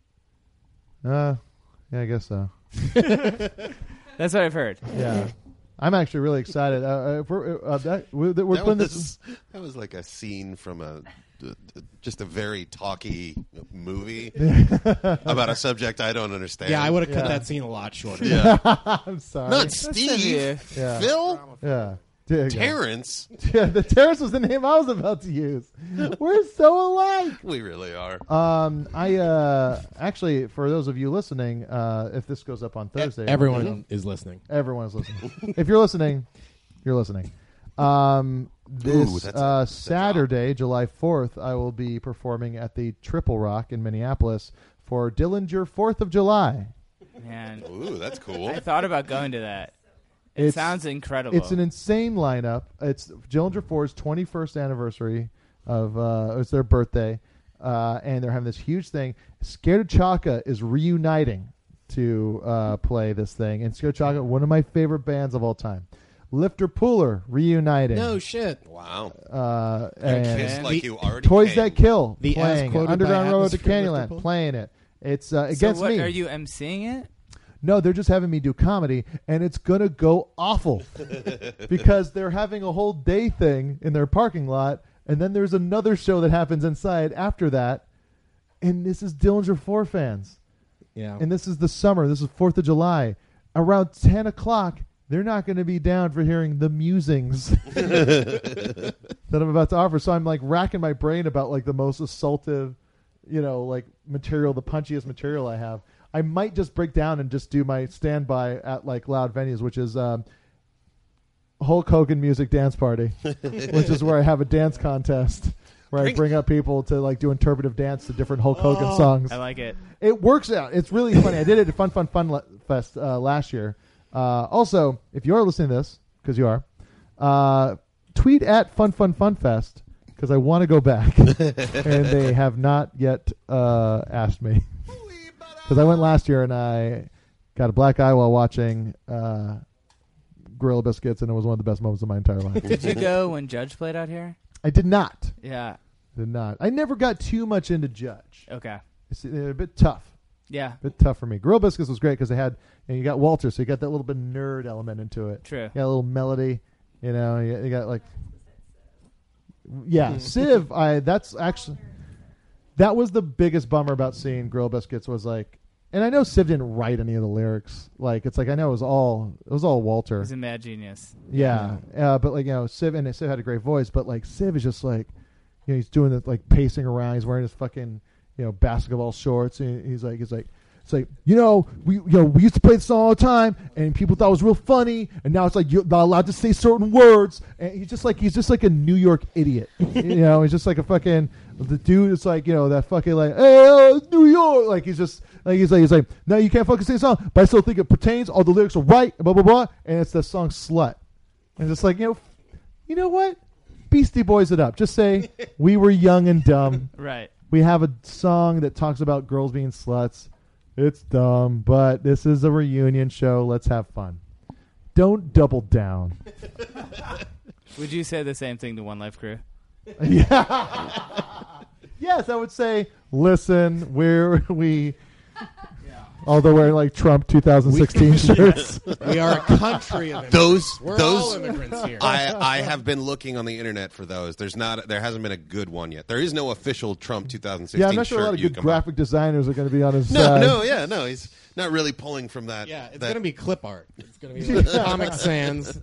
uh yeah, I guess so. That's what I've heard. Yeah. I'm actually really excited. Uh, uh, if we're uh, that, we're, that we're that putting was, this that was like a scene from a uh, just a very talky movie about a subject I don't understand. Yeah, I would have cut Yeah. that scene a lot shorter. Yeah. I'm sorry. Not That's Steve. Yeah. Phil. Yeah. There you go. Terrence. Yeah, the Terrence was the name I was about to use. We're so alike. We really are. Um, I uh, actually, for those of you listening, uh, if this goes up on Thursday, everyone is listening. Everyone is listening. If you're listening, you're listening. Um, this Ooh, that's a- uh, that's Saturday, July fourth, I will be performing at the Triple Rock in Minneapolis for Dillinger Fourth of July. Man. Ooh, that's cool. I thought about going to that. It It's- sounds incredible. It's an insane lineup. It's Dillinger Four's twenty-first anniversary of uh, it's their birthday, uh, and they're having this huge thing. Scared of Chaka is reuniting to uh, play this thing, and Scared of Chaka, one of my favorite bands of all time. Lifter Pooler reuniting. No shit. Wow. Uh, And and Kiss Like You Already Toys Came. That Kill The as playing it. quoted Underground by Road to Atmosphere Lifter Candyland Pooler? playing it. It's uh, so against what, me. Are you emceeing it? No, they're just having me do comedy, and it's going to go awful because they're having a whole day thing in their parking lot, and then there's another show that happens inside after that, and this is Dillinger Four fans. Yeah. And this is the summer. This is fourth of July. Around ten o'clock, they're not going to be down for hearing the musings that I'm about to offer. So I'm like racking my brain about like the most assaultive, you know, like material, the punchiest material I have. I might just break down and just do my standby at like loud venues, which is um, Hulk Hogan Music Dance Party, which is where I have a dance contest where I Bring- bring up people to like do interpretive dance to different Hulk Hogan Oh, songs. I like it. It works out. It's really funny. I did it at Fun Fun Fun Le- Fest uh, last year. Uh, also, if you are listening to this, because you are, uh, tweet at Fun Fun Fun Fest because I want to go back, and they have not yet uh, asked me. Because I went last year and I got a black eye while watching uh, Gorilla Biscuits, and it was one of the best moments of my entire life. Did you go when Judge played out here? I did not. Yeah. Did not. I never got too much into Judge. Okay. It's they're a bit tough. Yeah. A bit tough for me. Gorilla Biscuits was great because they had, you, know, you got Walter, so you got that little bit nerd element into it. True. You got a little melody, you know, you, you got like, yeah, Civ, I, that's actually, that was the biggest bummer about seeing Gorilla Biscuits was like, and I know Civ didn't write any of the lyrics. Like, it's like, I know it was all, it was all Walter. He's a mad genius. Yeah, uh, but like you know, Civ and Civ had a great voice, but like Civ is just like, you know, he's doing the like pacing around. He's wearing his fucking you know basketball shorts, and he's like, he's like, It's like, you know, we you know we used to play this song all the time, and people thought it was real funny, and now it's like you're not allowed to say certain words, and he's just like he's just like a New York idiot, you know, he's just like a fucking the dude is like, you know, that fucking like, hey, uh, New York, like he's just like he's like he's like, no, you can't fucking sing a song, but I still think it pertains, all the lyrics are right, blah blah blah, and it's the song Slut, and it's like, you know, you know what, Beastie Boys it up, just say we were young and dumb, right? We have a song that talks about girls being sluts. It's dumb, but this is a reunion show. Let's have fun. Don't double down. Would you say the same thing to One Life Crew? Yeah. Yes, I would say, listen, we're, we, although wearing like Trump twenty sixteen We- shirts. We are a country of immigrants. Those, We're those, all immigrants here. I, I have been looking on the internet for those. There's not, there hasn't been a good one yet. There is no official Trump twenty sixteen Yeah, I'm not sure a shirt lot of you good can graphic designers are going to be on his buy. No, side. no, yeah, no. He's not really pulling from that. Yeah, it's that- going to be clip art. It's going to be like Comic Sans.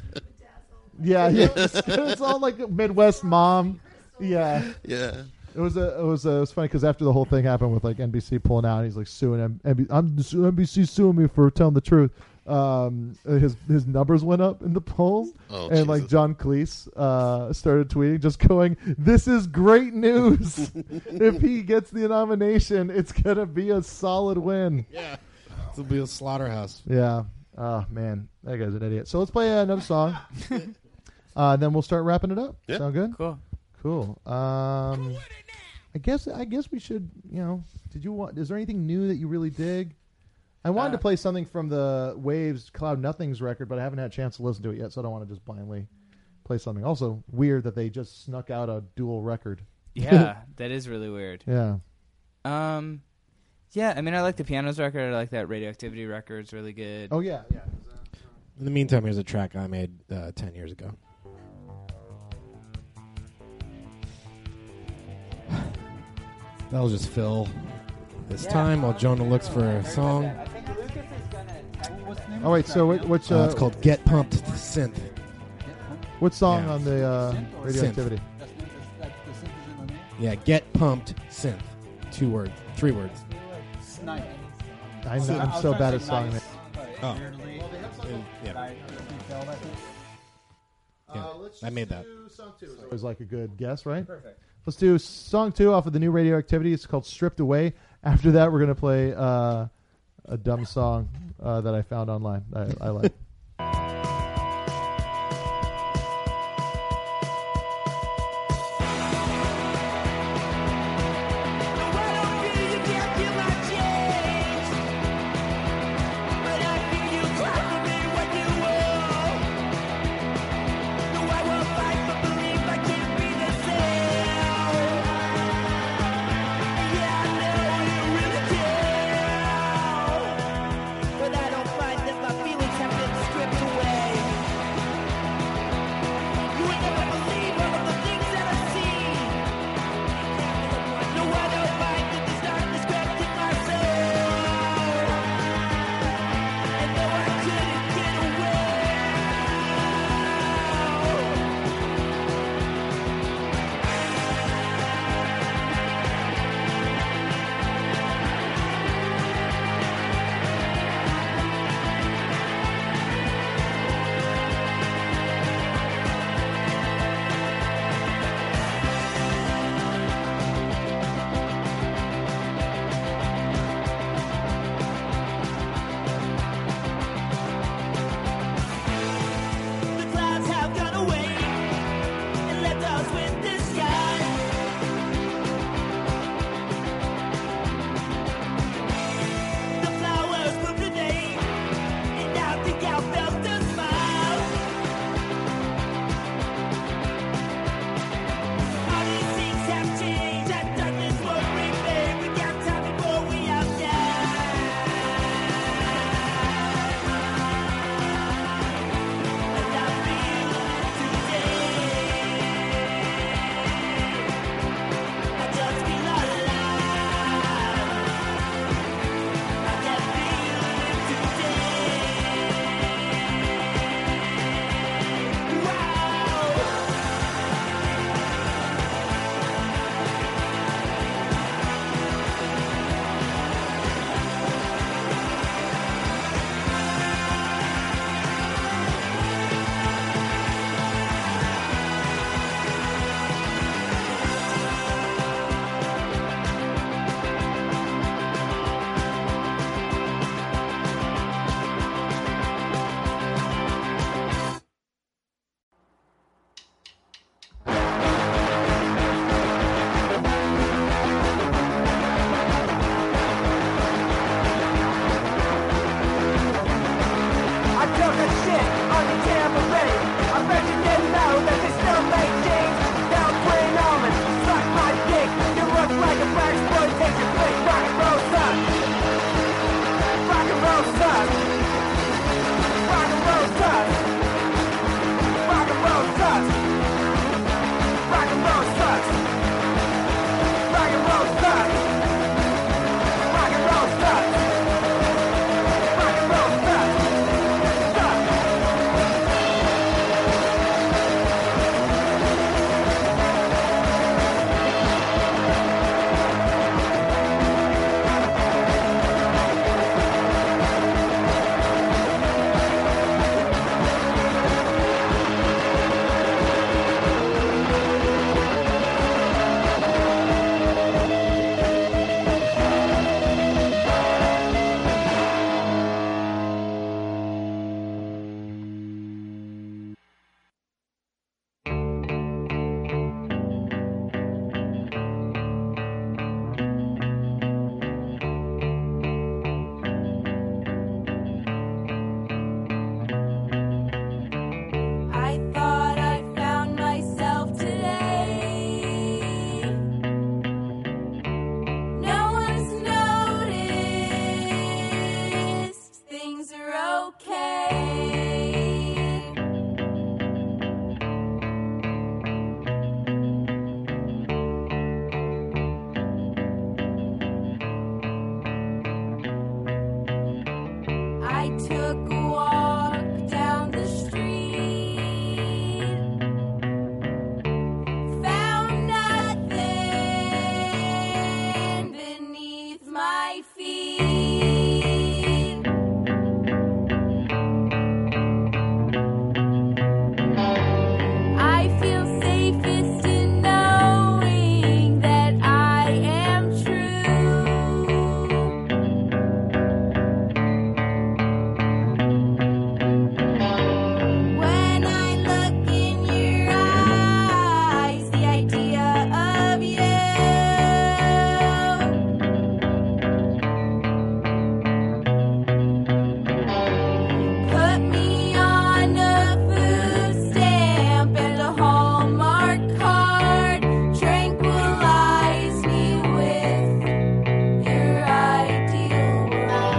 Yeah, yeah. It's, it's all like a Midwest mom. Yeah. Yeah. It was a, it was a, it was funny because after the whole thing happened with like N B C pulling out, he's like suing M- N B C. I'm su- N B C suing me for telling the truth. Um, his his numbers went up in the polls, Oh, and like Jesus. John Cleese uh, started tweeting, just going, "This is great news. If he gets the nomination, it's gonna be a solid win." Yeah, it'll be a slaughterhouse. Yeah. Oh man, that guy's an idiot. So let's play another song. uh, then we'll start wrapping it up. Yeah. Sound good? Cool. Cool. Um, I guess I guess we should. You know, did you want? Is there anything new that you really dig? I wanted Uh, to play something from the Waves Cloud Nothings record, but I haven't had a chance to listen to it yet, so I don't want to just blindly play something. Also, weird that they just snuck out a dual record. Yeah, that is really weird. Yeah. Um, yeah. I mean, I like the Pianos record. I like that Radioactivity record. It's really good. Oh yeah, yeah. In the meantime, here's a track I made uh, ten years ago. That'll just fill this time while Jonah looks for a song. Oh wait, so what, which? Uh, Uh, it's called Get Pumped Synth. What song Yeah. on the uh, Radioactivity? Yeah, Get Pumped Synth. Two words. Three words. I know, I'm so bad at song names. Oh. Yeah. Yeah, I made that. It was like a good guess, right? Perfect. Let's do song two off of the new Radioactivity. It's called Stripped Away. After that, we're going to play uh, a dumb song uh, that I found online. I, I like. But I don't find that my feelings have been took a walk down the street, found nothing beneath my feet. I feel safest in knowing that I am true. When I look in your eyes, the idea of you put me on a food stamp and a Hallmark card, tranquilize me with your ideal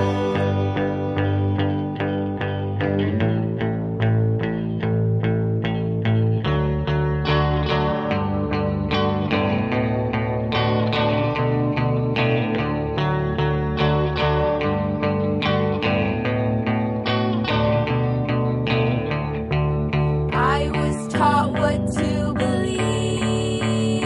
I was taught what to believe.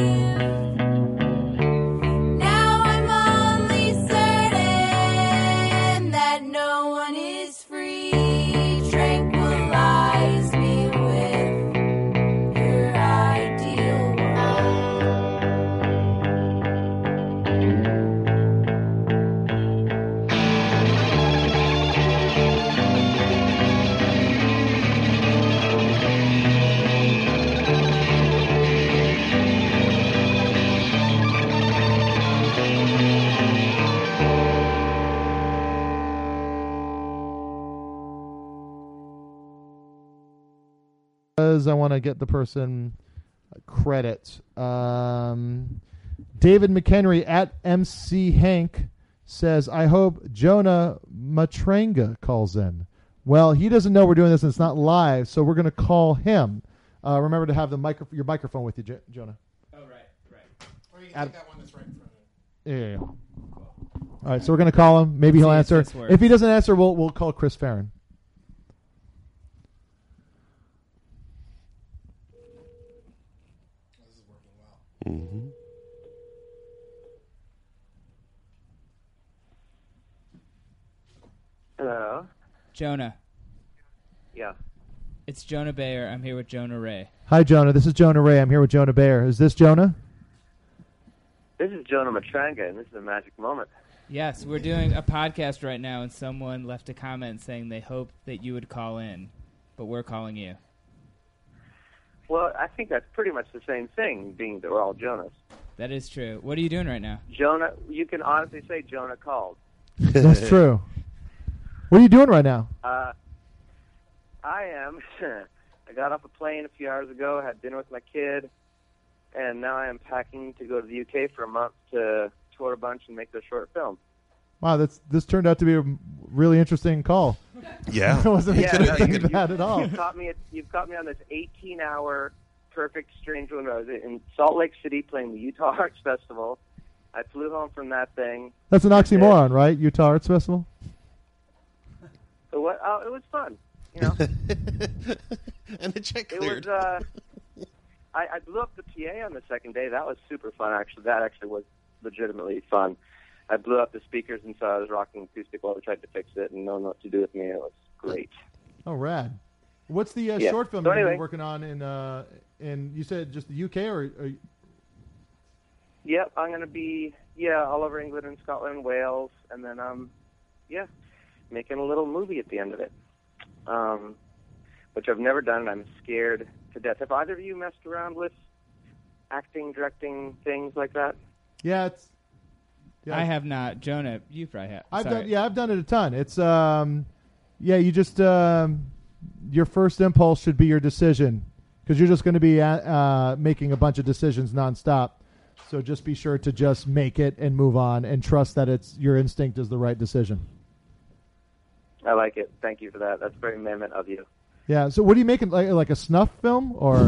Now I'm only certain that no one is free. Tranquilize me with your ideal Because I want to get the person credit. Um, David McHenry at M C Hank says, I hope Jonah Matranga calls in. Well, he doesn't know we're doing this and it's not live, so we're going to call him. Uh, remember to have the micro- your microphone with you, J- Jonah. Oh, right, right. Or you can Adam- take that one that's right in front of Yeah, yeah, yeah. All right, so we're going to call him. Maybe he'll See if answer. this works. If he doesn't answer, we'll we'll call Chris Farron. Mm-hmm. Hello. Jonah. Yeah. It's Jonah Bayer. I'm here with Jonah Ray. Hi, Jonah. This is Jonah Ray. I'm here with Jonah Bayer. Is this Jonah? This is Jonah Matranga, and this is a magic moment. Yes, we're doing a podcast right now, and someone left a comment saying they hoped that you would call in, but we're calling you. Well, I think that's pretty much the same thing, being that we're all Jonas. That is true. What are you doing right now? Jonah, you can honestly say Jonah called. That's true. What are you doing right now? Uh, I am. I got off a plane a few hours ago, had dinner with my kid, and now I am packing to go to the U K for a month to tour a bunch and make their short film. Wow, that's this turned out to be a really interesting call. Yeah. I wasn't Yeah, expecting no, you- that at all. You've caught me. At, you've caught me on this eighteen-hour perfect strange one. I was in Salt Lake City playing the Utah Arts Festival. I flew home from that thing. That's an oxymoron, right? Utah Arts Festival. So what? Oh, it was fun. You know. And the check It cleared. was. Uh, I, I blew up the P A on the second day. That was super fun. Actually, that actually was legitimately fun. I blew up the speakers, and so I was rocking acoustic while we tried to fix it, and no one knew what to do with me. It was great. Oh, rad. What's the uh, Yeah. short film So you're anyway. working on in, uh, in, you said just the U K or, or Yep, I'm going to be, yeah, all over England and Scotland and Wales, and then, um, yeah, making a little movie at the end of it, um, which I've never done, and I'm scared to death. Have either of you messed around with acting, directing, things like that? yeah, it's, yeah, I have not. Jonah, you probably have. I've Sorry. done, yeah, I've done it a ton. It's, um, yeah, you just, um, your first impulse should be your decision because you're just going to be uh, uh, making a bunch of decisions nonstop. So just be sure to just make it and move on and trust that it's your instinct is the right decision. I like it. Thank you for that. That's very mammoth of you. Yeah. So what are you making? Like, like a snuff film or?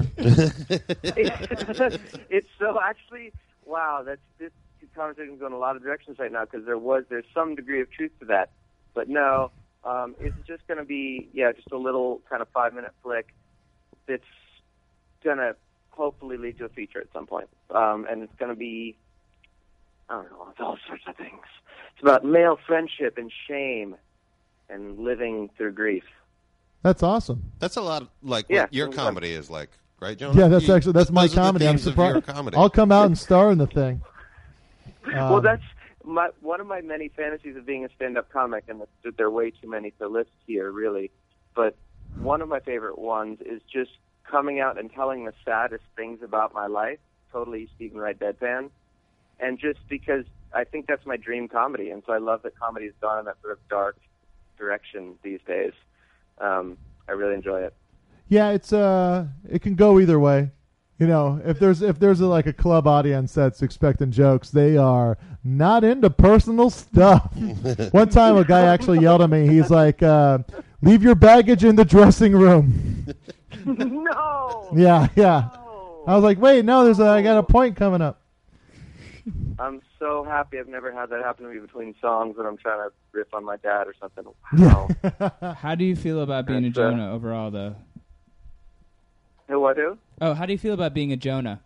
It's so actually, wow, that's this conversation's going a lot of directions right now because there was, there's some degree of truth to that. But no, Um, it's just going to be, yeah, just a little kind of five-minute flick that's going to hopefully lead to a feature at some point. Um, and it's going to be, I don't know, it's all sorts of things. It's about male friendship and shame and living through grief. That's awesome. That's a lot of, like Yeah. what your comedy is like, right, Jonah? Yeah, that's You- actually that's my those are the comedy. I'm themes of your surprised. comedy. I'll come out and star in the thing. well, Um, that's my one of my many fantasies of being a stand-up comic, and that there are way too many to list here, really. But one of my favorite ones is just coming out and telling the saddest things about my life, totally Stephen Wright deadpan, and just because I think that's my dream comedy, and so I love that comedy has gone in that sort of dark direction these days. Um, I really enjoy it. Yeah, it's uh, it can go either way. You know, if there's if there's a, like a club audience that's expecting jokes, they are not into personal stuff. One time, a guy actually yelled at me. He's like, uh, "Leave your baggage in the dressing room." No. Yeah, yeah. I was like, "Wait, no, there's a I got a point coming up." I'm so happy I've never had that happen to me between songs when I'm trying to riff on my dad or something. Wow. How do you feel about being a That's, uh, Jonah overall, though? Who I do? Oh, how do you feel about being a Jonah?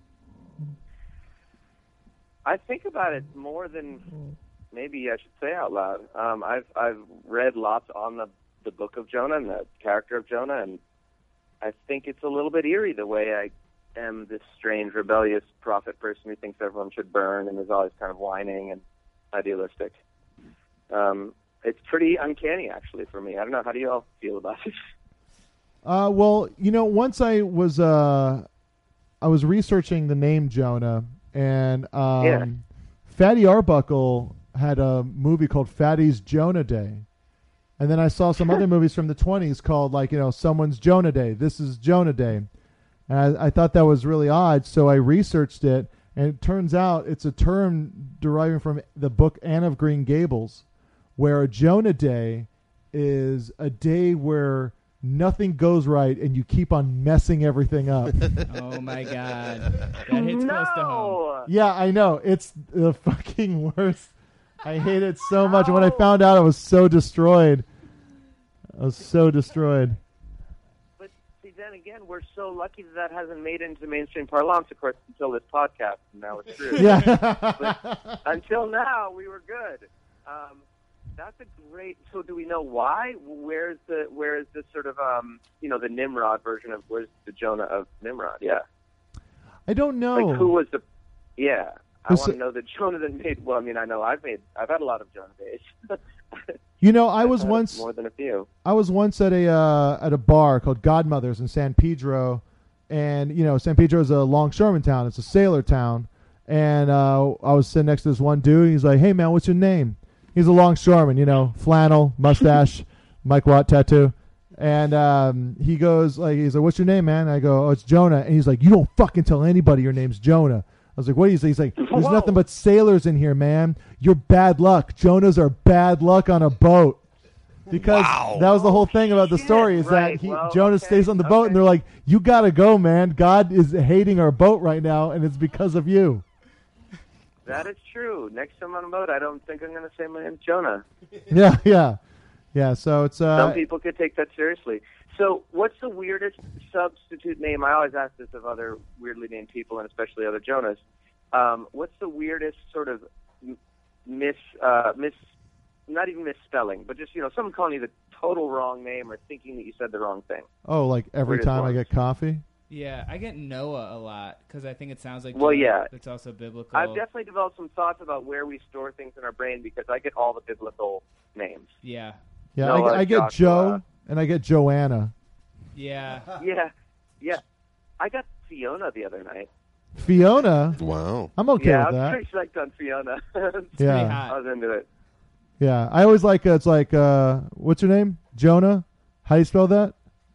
I think about it more than maybe I should say out loud. Um, I've I've read lots on the the book of Jonah and the character of Jonah, and I think it's a little bit eerie the way I am this strange, rebellious prophet person who thinks everyone should burn and is always kind of whining and idealistic. Um, it's pretty uncanny, actually, for me. I don't know. How do you all feel about it? Uh, well, you know, once I was uh, I was researching the name Jonah, and um, Yeah. Fatty Arbuckle had a movie called Fatty's Jonah Day, and then I saw some other movies from the twenties called like you know someone's Jonah Day. This is Jonah Day, and I, I thought that was really odd, so I researched it, and it turns out it's a term deriving from the book Anne of Green Gables, where a Jonah Day is a day where nothing goes right, and you keep on messing everything up. Oh my God, that hits close to home. Yeah, I know. It's the fucking worst. I hate it so much. And when I found out, I was so destroyed. I was so destroyed. But see, then again, we're so lucky that that hasn't made it into mainstream parlance, of course, until this podcast. And now it's true. Yeah. But until now, we were good. Um, that's a great. So, do we know why? Where's the where is this sort of um, you know, the Nimrod version of where's the Jonah of Nimrod? Yeah. I don't know. Like who was the? Yeah, I Who's want to the- know the Jonah that made. Well, I mean, I know I've made. I've had a lot of Jonah days. You know, I I've was had once more than a few. I was once at a uh, at a bar called Godmother's in San Pedro, and you know San Pedro is a longshoreman town. It's a sailor town, and uh, I was sitting next to this one dude. He's like, "Hey man, what's your name?" He's a longshoreman, you know, flannel, mustache, Mike Watt tattoo, and um, he goes like, "He's like, what's your name, man?" I go, "Oh, it's Jonah," and he's like, "You don't fucking tell anybody your name's Jonah." I was like, "What?" He's, he's like, "There's Whoa. nothing but sailors in here, man. You're bad luck. Jonahs are bad luck on a boat." Because that was the whole thing about the story is right. that he, Well, Jonah okay, stays on the boat, and they're like, "You gotta go, man. God is hating our boat right now, and it's because of you." That is true. Next time on a boat, I don't think I'm going to say my name's Jonah. Yeah, yeah, yeah. So it's uh, Some people could take that seriously. So, what's the weirdest substitute name? I always ask this of other weirdly named people, and especially other Jonahs. Um, what's the weirdest sort of m- miss, uh, miss, not even misspelling, but just you know, someone calling you the total wrong name or thinking that you said the wrong thing? oh, like every Weirdest time I ones. get coffee. Yeah, I get Noah a lot because I think it sounds like Well, Jonah. yeah. It's also biblical. I've definitely developed some thoughts about where we store things in our brain because I get all the biblical names. Yeah. Yeah, Noah, I, I get Joshua. Joe and I get Joanna. Yeah. Yeah, yeah. I got Fiona the other night. Fiona. Wow. I'm okay yeah, with I was that. pretty psyched on Fiona. Yeah. I was into it. Yeah, I always like uh, it's like uh, what's your name? Jonah. How do you spell that?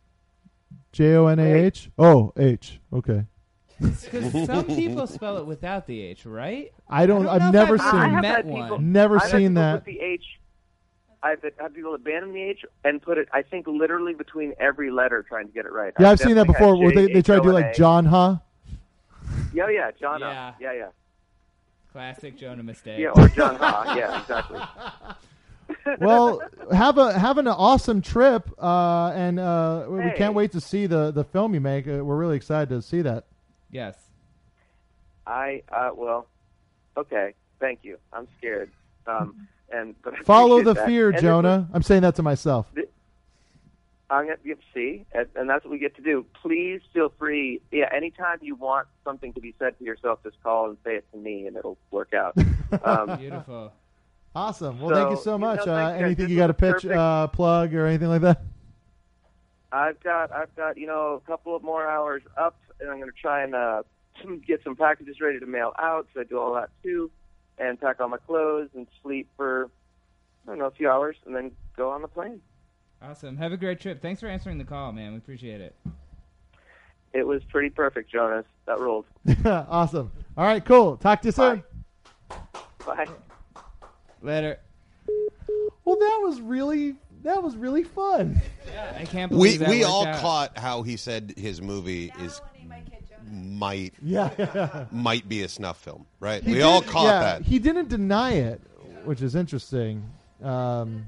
J O N A H. Oh, H. Okay. Because some people spell it without the H, right? I don't. I I've don't know if never I've seen. ever I have met had one. people, Never I've had seen people that. Put the H. I've had people abandon the H and put it. I think literally between every letter, trying to get it right. Yeah, I've seen that definitely before. had Where they, they try to do J H O N A. like John, huh? Yeah, yeah, John. Yeah. Yeah, yeah, Classic Jonah mistake. yeah, or John Ha. Yeah, exactly. Well, have a having an awesome trip, uh, and uh, we Hey. can't wait to see the, the film you make. Uh, we're really excited to see that. Yes. I uh, well, okay. Thank you. I'm scared. Um, and but I Follow appreciate the that. fear, And this Jonah. I'm saying that to myself. was- I'm gonna you see, and, and that's what we get to do. Please feel free. Yeah, anytime you want something to be said to yourself, just call and say it to me, and it'll work out. Um, Beautiful. Awesome. Well, thank you So, so you know, much. thanks, uh, guys. anything This you got to was pitch, perfect. uh, plug, or anything like that? I've got I've got you know a couple of more hours up, and I'm going to try and uh, get some packages ready to mail out. So I do all that too, and pack all my clothes and sleep for I don't know a few hours, and then go on the plane. Awesome. Have a great trip. Thanks for answering the call, man. We appreciate it. It was pretty perfect, Jonas. That ruled. Awesome. All right, cool. Talk to you soon. Bye. Later. Well, that was really that was really fun. I can't We believe that we worked all out. caught how he said his movie is might Yeah. might be a snuff film, right? He we did- all caught yeah, that. He didn't deny it, which is interesting. Um,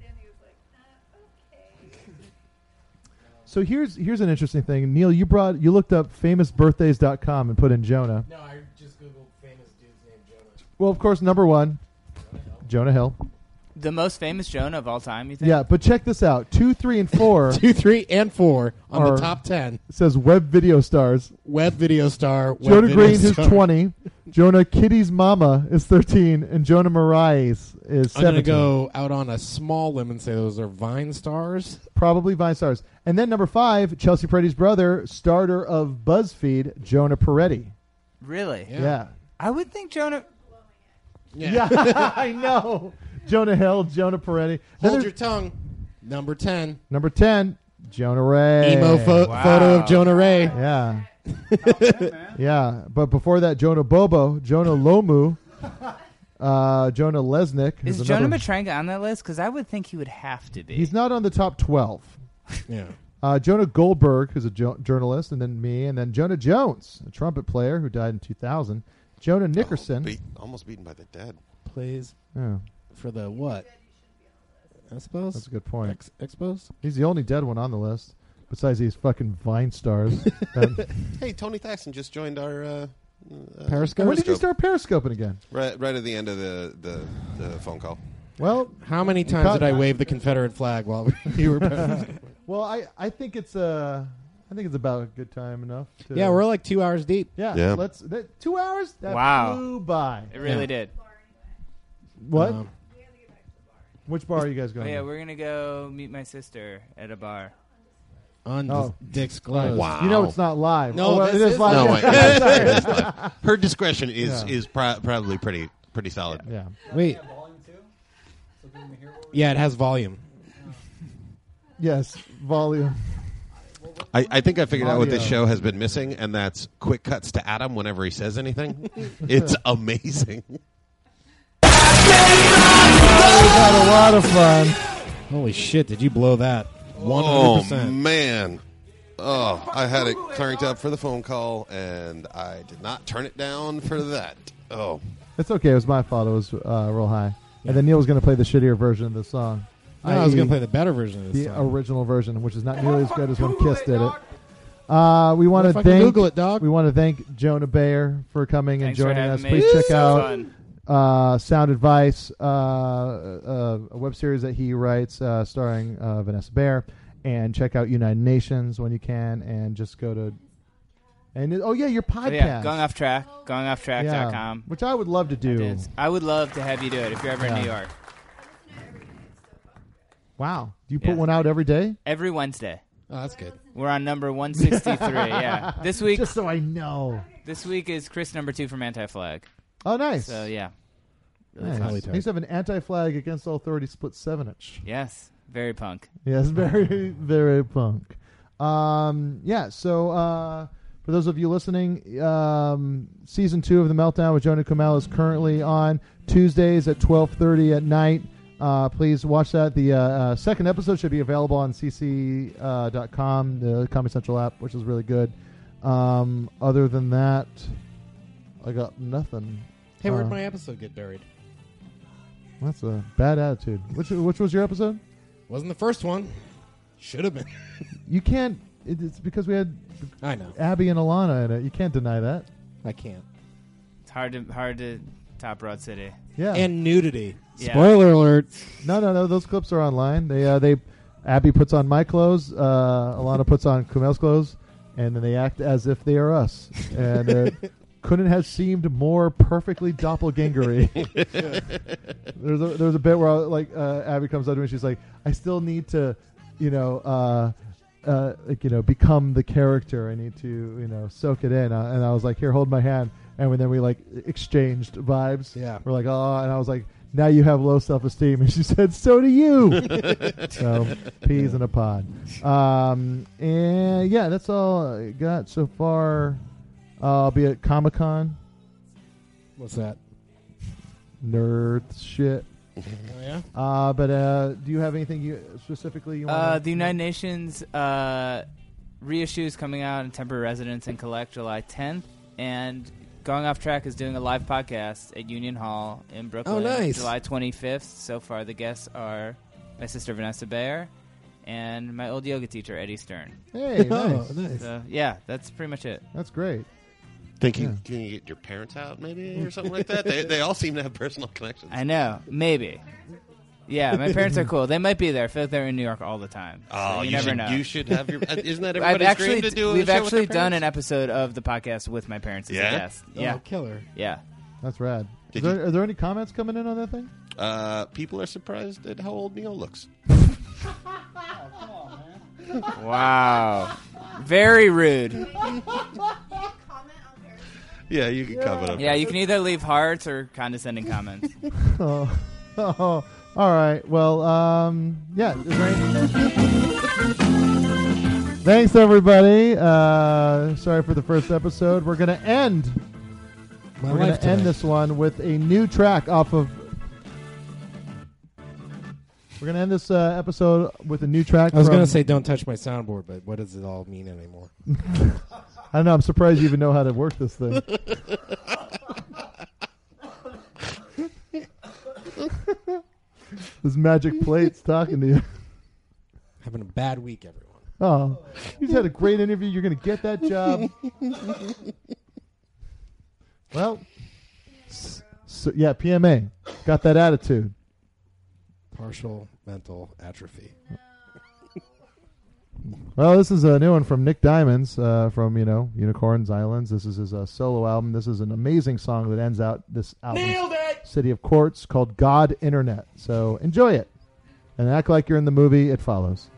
so here's here's an interesting thing. Neil, you brought you looked up famous birthdays dot com and put in Jonah. No, I just googled famous dudes named Jonah. Well, of course, number one, Jonah Hill. The most famous Jonah of all time, you think? Yeah, but check this out: two, three, and four. Two, three, and four on are- the top ten. It says web video stars. Web video star. Web Jonah video Green is star. twenty. Jonah Kitty's mama is thirteen, and Jonah Marais is I'm seventeen. going to go out on a small limb and say those are Vine stars. Probably Vine stars. And then number five, Chelsea Peretti's brother, starter of BuzzFeed, Jonah Peretti. Really? Yeah. I would think Jonah. Yeah, I know. Jonah Hill, Jonah Peretti. Then Hold there's your tongue. Number ten. Number ten, Jonah Ray. Emo pho- Wow. photo of Jonah Ray. Yeah. Yeah. But before that, Jonah Bobo, Jonah Lomu, uh, Jonah Lesnick. Is who's Jonah another- Matranga on that list? Because I would think he would have to be. He's not on the top twelve. Yeah. Uh, Jonah Goldberg, who's a jo- journalist, and then me, and then Jonah Jones, a trumpet player who died in two thousand. Jonah Nickerson. Beat, almost beaten by the dead. Plays Yeah, for the what? I suppose. that's a good point. Ex- Expos? He's the only dead one on the list, besides these fucking Vine stars. That- Hey, Tony Thaxton just joined our uh, uh, Periscope? when did you start periscoping again? Right, right at the end of the, the, the phone call. Well, How many times caught- did I wave the Confederate flag while you were? well, I, I think it's uh, I think it's about a good time enough. To, Yeah, we're like two hours deep. yeah. Yeah. Let's that, two hours. That Wow. flew by. It really Yeah. did. What? Um, Which bar are you guys Oh, going? yeah, to? we're going to go meet my sister at a bar. on Oh. Dick's gloves. Wow. You know it's not live. No, oh, well, this it is is live. No, live. wait, it is live. Her discretion is Yeah. is pro- probably pretty pretty solid. Yeah. Wait. Yeah, it has volume. Yes. Volume. I, I think I figured out what this Audio. show has been missing, and that's quick cuts to Adam whenever he says anything. It's amazing. We had a lot of fun. Holy shit! Did you blow that? One hundred Oh percent. man. Oh, I had it cranked up for the phone call, and I did not turn it down for that. Oh, It's okay. It was my fault. It was uh, real high. And then Neil was going to play the shittier version of the song. No, I was i e going to play the better version of this the song. original version, which is not nearly as good as when Kiss did it. Uh, we want to Motherfucking thank Google it, dog. we want to thank Jonah Bayer for coming Thanks and for joining having us. me. Please check So out fun. uh, Sound Advice, uh, uh, a web series that he writes, uh, starring uh, Vanessa Bayer, and check out United Nations when you can, and just go to and it, oh yeah, your podcast, Oh, yeah, going off track, going off track dot com. which I would love to do. It is. I would love to have you do it if you're ever Yeah. in New York. Wow, do you put Yeah. one out every day? Every Wednesday. Oh, that's good. We're on number one sixty-three. Yeah, this week. Just so I know. This week is Chris number two from Anti-Flag. Oh, nice. So yeah, really Nice. fun. I used to have an anti-flag against all authority split seven inch. Yes, very punk. Yes, very, very punk. Um, yeah, so uh, for those of you listening, um, season two of The Meltdown with Jonah Kumail is currently on Tuesdays at twelve thirty at night. Uh, please watch that. The uh, uh, second episode should be available on c c dot com, the Comedy Central app, which is really good. Um, other than that, I got nothing. Hey, where'd Uh, my episode get buried? That's a bad attitude. Which which was your episode? Wasn't the first one. Should have been. You can't. It, it's because we had. I know. Abby and Alana in it. You can't deny that. I can't. It's hard to hard to top Broad City. Yeah. And nudity. Yeah. Spoiler alert. No, no, no. Those clips are online. They uh, they Abby puts on my clothes. Uh, Alana puts on Kumail's clothes, and then they act as if they are us. And it couldn't have seemed more perfectly doppelgangery. there's a there's a bit where like uh, Abby comes up to me and she's like, I still need to, you know, uh, uh, like you know, become the character. I need to, you know, soak it in. Uh, and I was like, here, hold my hand. And then we like exchanged vibes. Yeah. We're like, oh, and I was like, now you have low self-esteem. And she said, so do you. So, peas in a pod. Um, and yeah, that's all I got so far. Uh, I'll be at Comic-Con. What's that? Nerd shit. Oh, yeah? Uh, but uh, do you have anything you specifically you want Uh, the United Nations uh, reissue is coming out in temporary residence and collect July tenth. And Going Off Track is doing a live podcast at Union Hall in Brooklyn. Oh, nice. July twenty-fifth. So far, the guests are my sister Vanessa Bayer and my old yoga teacher Eddie Stern. Hey, nice. Oh, nice. So, yeah, that's pretty much it. That's great. Think you, Yeah. can you get your parents out maybe or something like that? They they all seem to have personal connections. I know, maybe. Yeah, my parents are cool. They might be there. I feel like they're in New York all the time. So Oh, you, you never should- know. you should have your- isn't that I've everybody's actually, dream to do a We've show with actually their done parents? an episode of the podcast with my parents as Yeah? a guest. Oh, Yeah, killer. Yeah, That's rad. Is Did there, you- are there any comments coming in on that thing? Uh, people are surprised at how old Neil looks. Wow, very rude. Yeah, you can comment on Yeah, you can either leave hearts or condescending comments. oh, oh, all right. Well, um, yeah. Is there any- Thanks, everybody. Uh, sorry for the first episode. We're gonna end. My We're gonna life end tonight. this one with a new track off of. We're gonna end this uh, episode with a new track. I was from- going to say don't touch my soundboard, but what does it all mean anymore? I don't know. I'm surprised you even know how to work this thing. This magic plate's talking to you. Having a bad week, everyone. Oh, you just had a great interview. You're going to get that job. Well, s- so, yeah, P M A. Got that attitude. Partial mental atrophy. Well, this is a new one from Nick Diamonds uh, from, you know, Unicorns Islands. This is his uh, solo album. This is an amazing song that ends out this album. Nailed it! City of Quartz, called God Internet. So enjoy it. And act like you're in the movie It Follows.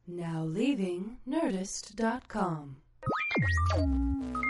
Now leaving Nerdist dot com.